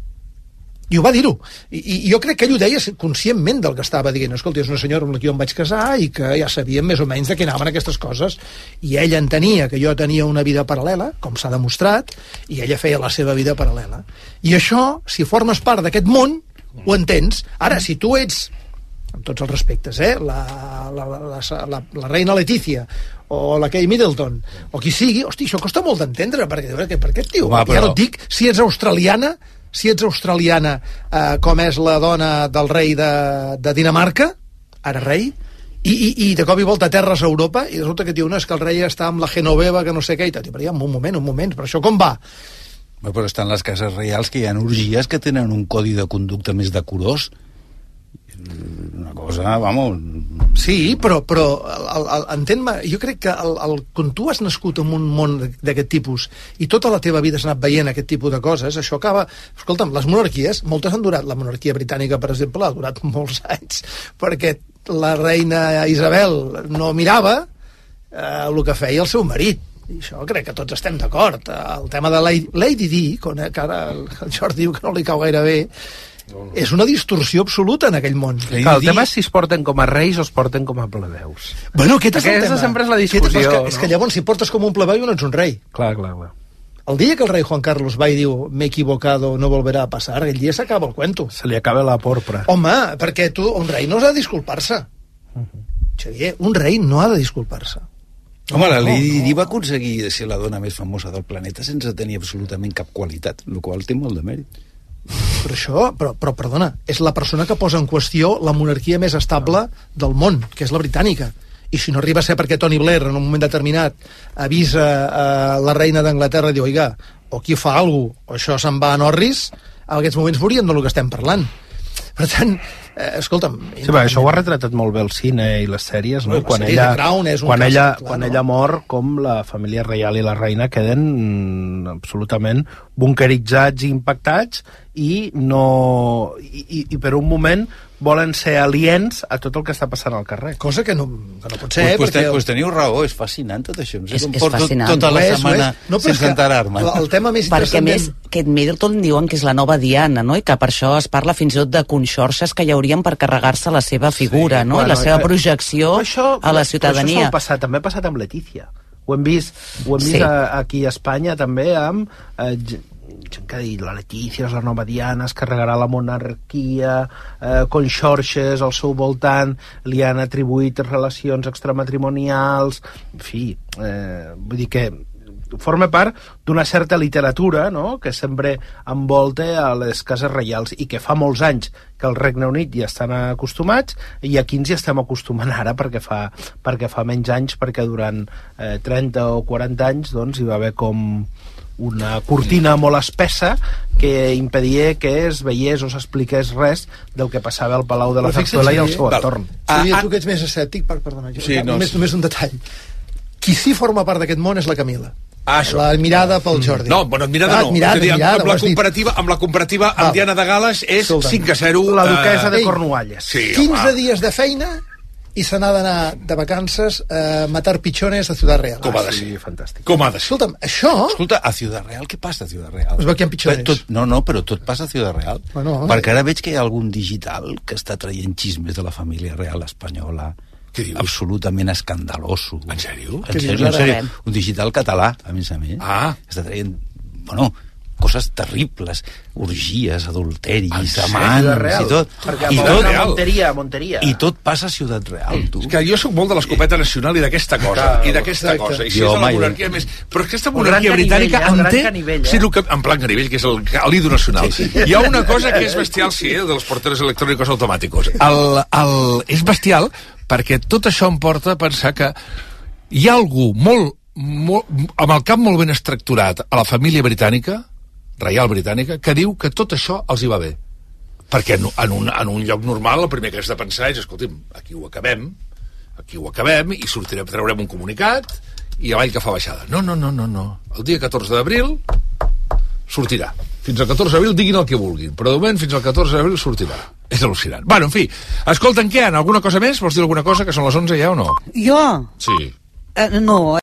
Speaker 4: I ho va dir-ho. I, I jo crec que ell ho deia conscientment del que estava dient. Escolta, és una senyora amb la que jo em vaig casar i que ja sabíem més o menys de què anaven aquestes coses. I ella entenia que jo tenia una vida paral·lela, com s'ha demostrat, i ella feia la seva vida paral·lela. I això, si formes part d'aquest món, ho entens. Ara, si tu ets, amb tots els respectes, eh, la, la, la, la, la, la reina Letícia, o la Kate Middleton, o qui sigui, hosti, això costa molt d'entendre, perquè, perquè, per què, tio? Home, però... Ja no et dic, si ets australiana, si ets australiana, eh, com és la dona del rei de, de Dinamarca, ara rei, i, i, i de cop i volta terres a Europa, i resulta que diu, no, és que el rei està amb la Genoveva, que no sé què, i tot, però ja, un moment, un moment, però això com va?
Speaker 13: Però estan les cases reials que hi ha orgies que tenen un codi de conducta més decorós. Una cosa, vamos...
Speaker 4: Sí, però, però el, el, entén-me, jo crec que el, el, quan tu has nascut en un món d'aquest tipus i tota la teva vida has anat veient aquest tipus de coses, això acaba... Escolta'm, les monarquies, moltes han durat, la monarquia britànica, per exemple, ha durat molts anys, perquè la reina Isabel no mirava eh, el que feia el seu marit. I això crec que tots estem d'acord. El tema de Lady, Lady Di, que ara el Jordi diu que no li cau gaire bé, no, no. És una distorsió absoluta en aquell món.
Speaker 5: Clar, el tema és si es porten com a reis o es porten com a plebeus.
Speaker 4: Bueno, aquest és el tema.
Speaker 5: Aquesta sempre és la discussió.
Speaker 4: És que,
Speaker 5: no?
Speaker 4: és que llavors, si portes com un plebeu, no ets un rei.
Speaker 5: Clar, clar, clar.
Speaker 4: El dia que el rei Juan Carlos va i diu m'he equivocado, no volverà a passar, aquell dia s'acaba el cuento.
Speaker 5: Se li acaba la porpra.
Speaker 4: Home, perquè tu, un rei no ha de disculpar-se. Uh-huh. Xavier, un rei no ha de disculpar-se.
Speaker 13: Home, la Lady Di va aconseguir ser la dona més famosa del planeta sense tenir absolutament cap qualitat, el qual té molt de mèrit.
Speaker 4: Però això, però, però perdona, és la persona que posa en qüestió la monarquia més estable del món, que és la britànica. I si no arriba a ser perquè Tony Blair en un moment determinat avisa a la reina d'Anglaterra i diu, oiga, o qui fa alguna cosa, o això se'n va a Norris, en aquests moments veuríem del que estem parlant. Per tant, eh, escolta'm...
Speaker 5: Sí, va, això ho ha retratat molt bé el cine i les sèries, no?
Speaker 4: no
Speaker 5: Quan,
Speaker 4: sèrie
Speaker 5: ella, quan,
Speaker 4: cas,
Speaker 5: ella,
Speaker 4: clar,
Speaker 5: quan
Speaker 4: no?
Speaker 5: ella mor, com la família reial i la reina queden mm, absolutament bunkeritzats i impactats i no... I, i, i per un moment volen ser aliens a tot el que està passant al carrer.
Speaker 4: Cosa que no, que no pot ser,
Speaker 13: pues, pues,
Speaker 4: perquè...
Speaker 13: Ten, pues teniu raó, és fascinant tot això. No sé
Speaker 1: és,
Speaker 13: com
Speaker 1: és
Speaker 13: porto
Speaker 1: fascinant.
Speaker 13: tota la
Speaker 4: és,
Speaker 13: setmana
Speaker 4: no,
Speaker 13: sense enterar-me.
Speaker 4: El tema més
Speaker 1: perquè a més, Kate Middleton diuen que és la nova Diana, no? I que per això es parla fins i tot de conxorxes que hi haurien per carregar-se la seva figura, sí, no? Bueno, la seva projecció això, a la ciutadania.
Speaker 5: Això sol passar, també ha passat amb Letícia. Ho hem vist, ho hem vist sí. a, aquí a Espanya també amb... Eh, gent que ha dit, la Letícia és la nova Diana, es carregarà la monarquia, eh, conxorxes al seu voltant, li han atribuït relacions extramatrimonials, en fi, eh, vull dir que forma part d'una certa literatura, no?, que sempre envolta a les cases reials i que fa molts anys que al Regne Unit ja estan acostumats i aquí ens hi estem acostumant ara perquè fa, perquè fa menys anys, perquè durant eh, trenta o quaranta anys doncs, hi va haver com una cortina molt espessa que impedia que es veiés o s'expliqués res del que passava al Palau de la Zarzuela i al seu entorn.
Speaker 4: Xavier, tu que ets més escèptic, perdona, sí, no, només, només un detall. Qui sí forma part d'aquest món és la Camila.
Speaker 7: Ah, això.
Speaker 4: La admirada pel Jordi.
Speaker 7: No, bueno, admirada
Speaker 4: ah,
Speaker 7: no.
Speaker 4: Admirada,
Speaker 7: dir,
Speaker 4: admirada,
Speaker 7: amb, la comparativa, amb la comparativa amb
Speaker 4: Val.
Speaker 7: Diana de Gal·les és cinc a zero.
Speaker 5: La duquesa de
Speaker 4: Ei,
Speaker 5: Cornualles.
Speaker 7: Sí,
Speaker 4: quinze dies de feina i se n'ha d'anar de vacances a matar pichones a Ciudad Real.
Speaker 7: Com ha de
Speaker 5: Ah,
Speaker 7: ser.
Speaker 5: sí, fantàstic.
Speaker 7: Com ha de ser.
Speaker 4: Escolta'm, això...
Speaker 13: Escolta, a Ciudad Real, què passa a Ciudad Real?
Speaker 4: Es veu que hi ha pichones.
Speaker 13: Tot, no, no, però tot passa a Ciudad Real.
Speaker 4: Bueno,
Speaker 13: Perquè ara veig que hi ha algun digital que està traient xismes de la família real espanyola.
Speaker 7: Què dius?
Speaker 13: Absolutament escandaloso.
Speaker 7: En sèrio?
Speaker 13: En sèrio, en sèrio. Un digital català, a més a més.
Speaker 7: Ah.
Speaker 13: Està traient, bueno, coses terribles, orgies, adulteris,
Speaker 7: En
Speaker 13: amants
Speaker 5: Real?
Speaker 13: i tot.
Speaker 5: Perquè
Speaker 13: I
Speaker 5: a
Speaker 13: tot,
Speaker 5: Monteria, Monteria, Monteria.
Speaker 13: I tot passa a Ciutat Real, tu.
Speaker 7: És que jo sóc molt de l'escopeta nacional i d'aquesta cosa,
Speaker 5: Clar,
Speaker 7: i d'aquesta
Speaker 4: exacte.
Speaker 7: cosa. I si
Speaker 13: Jo
Speaker 7: és la
Speaker 13: mai.
Speaker 7: monarquia més... Però aquesta
Speaker 5: Un
Speaker 7: monarquia
Speaker 5: gran
Speaker 7: britànica
Speaker 5: canivell, eh? Un
Speaker 7: en té...
Speaker 5: gran canivell, eh?
Speaker 7: Sí, el que, en plan canivell, que és el, el lido nacional. Sí, sí. Hi ha una cosa que és bestial, sí, el dels porteros electrònicos automàticos. El, el, és bestial perquè tot això em porta a pensar que hi ha algú molt, molt, amb el cap molt ben estructurat a la família britànica, reial britànica, que diu que tot això els hi va bé. Perquè en, en, un, en un lloc normal el primer que has de pensar és, escolti'm, aquí ho acabem, aquí ho acabem i sortirem, traurem un comunicat i avall que fa baixada. No, no, no, no, no. El dia catorze d'abril sortirà. Fins al catorze d'abril diguin el que vulguin, però de moment fins al catorze d'abril sortirà. És al·lucinant. Bueno, en fi, escolta'm, què, Anna? Alguna cosa més? Vols dir alguna cosa? Que són les onze ja o no?
Speaker 1: Jo?
Speaker 7: Sí.
Speaker 1: Uh, no,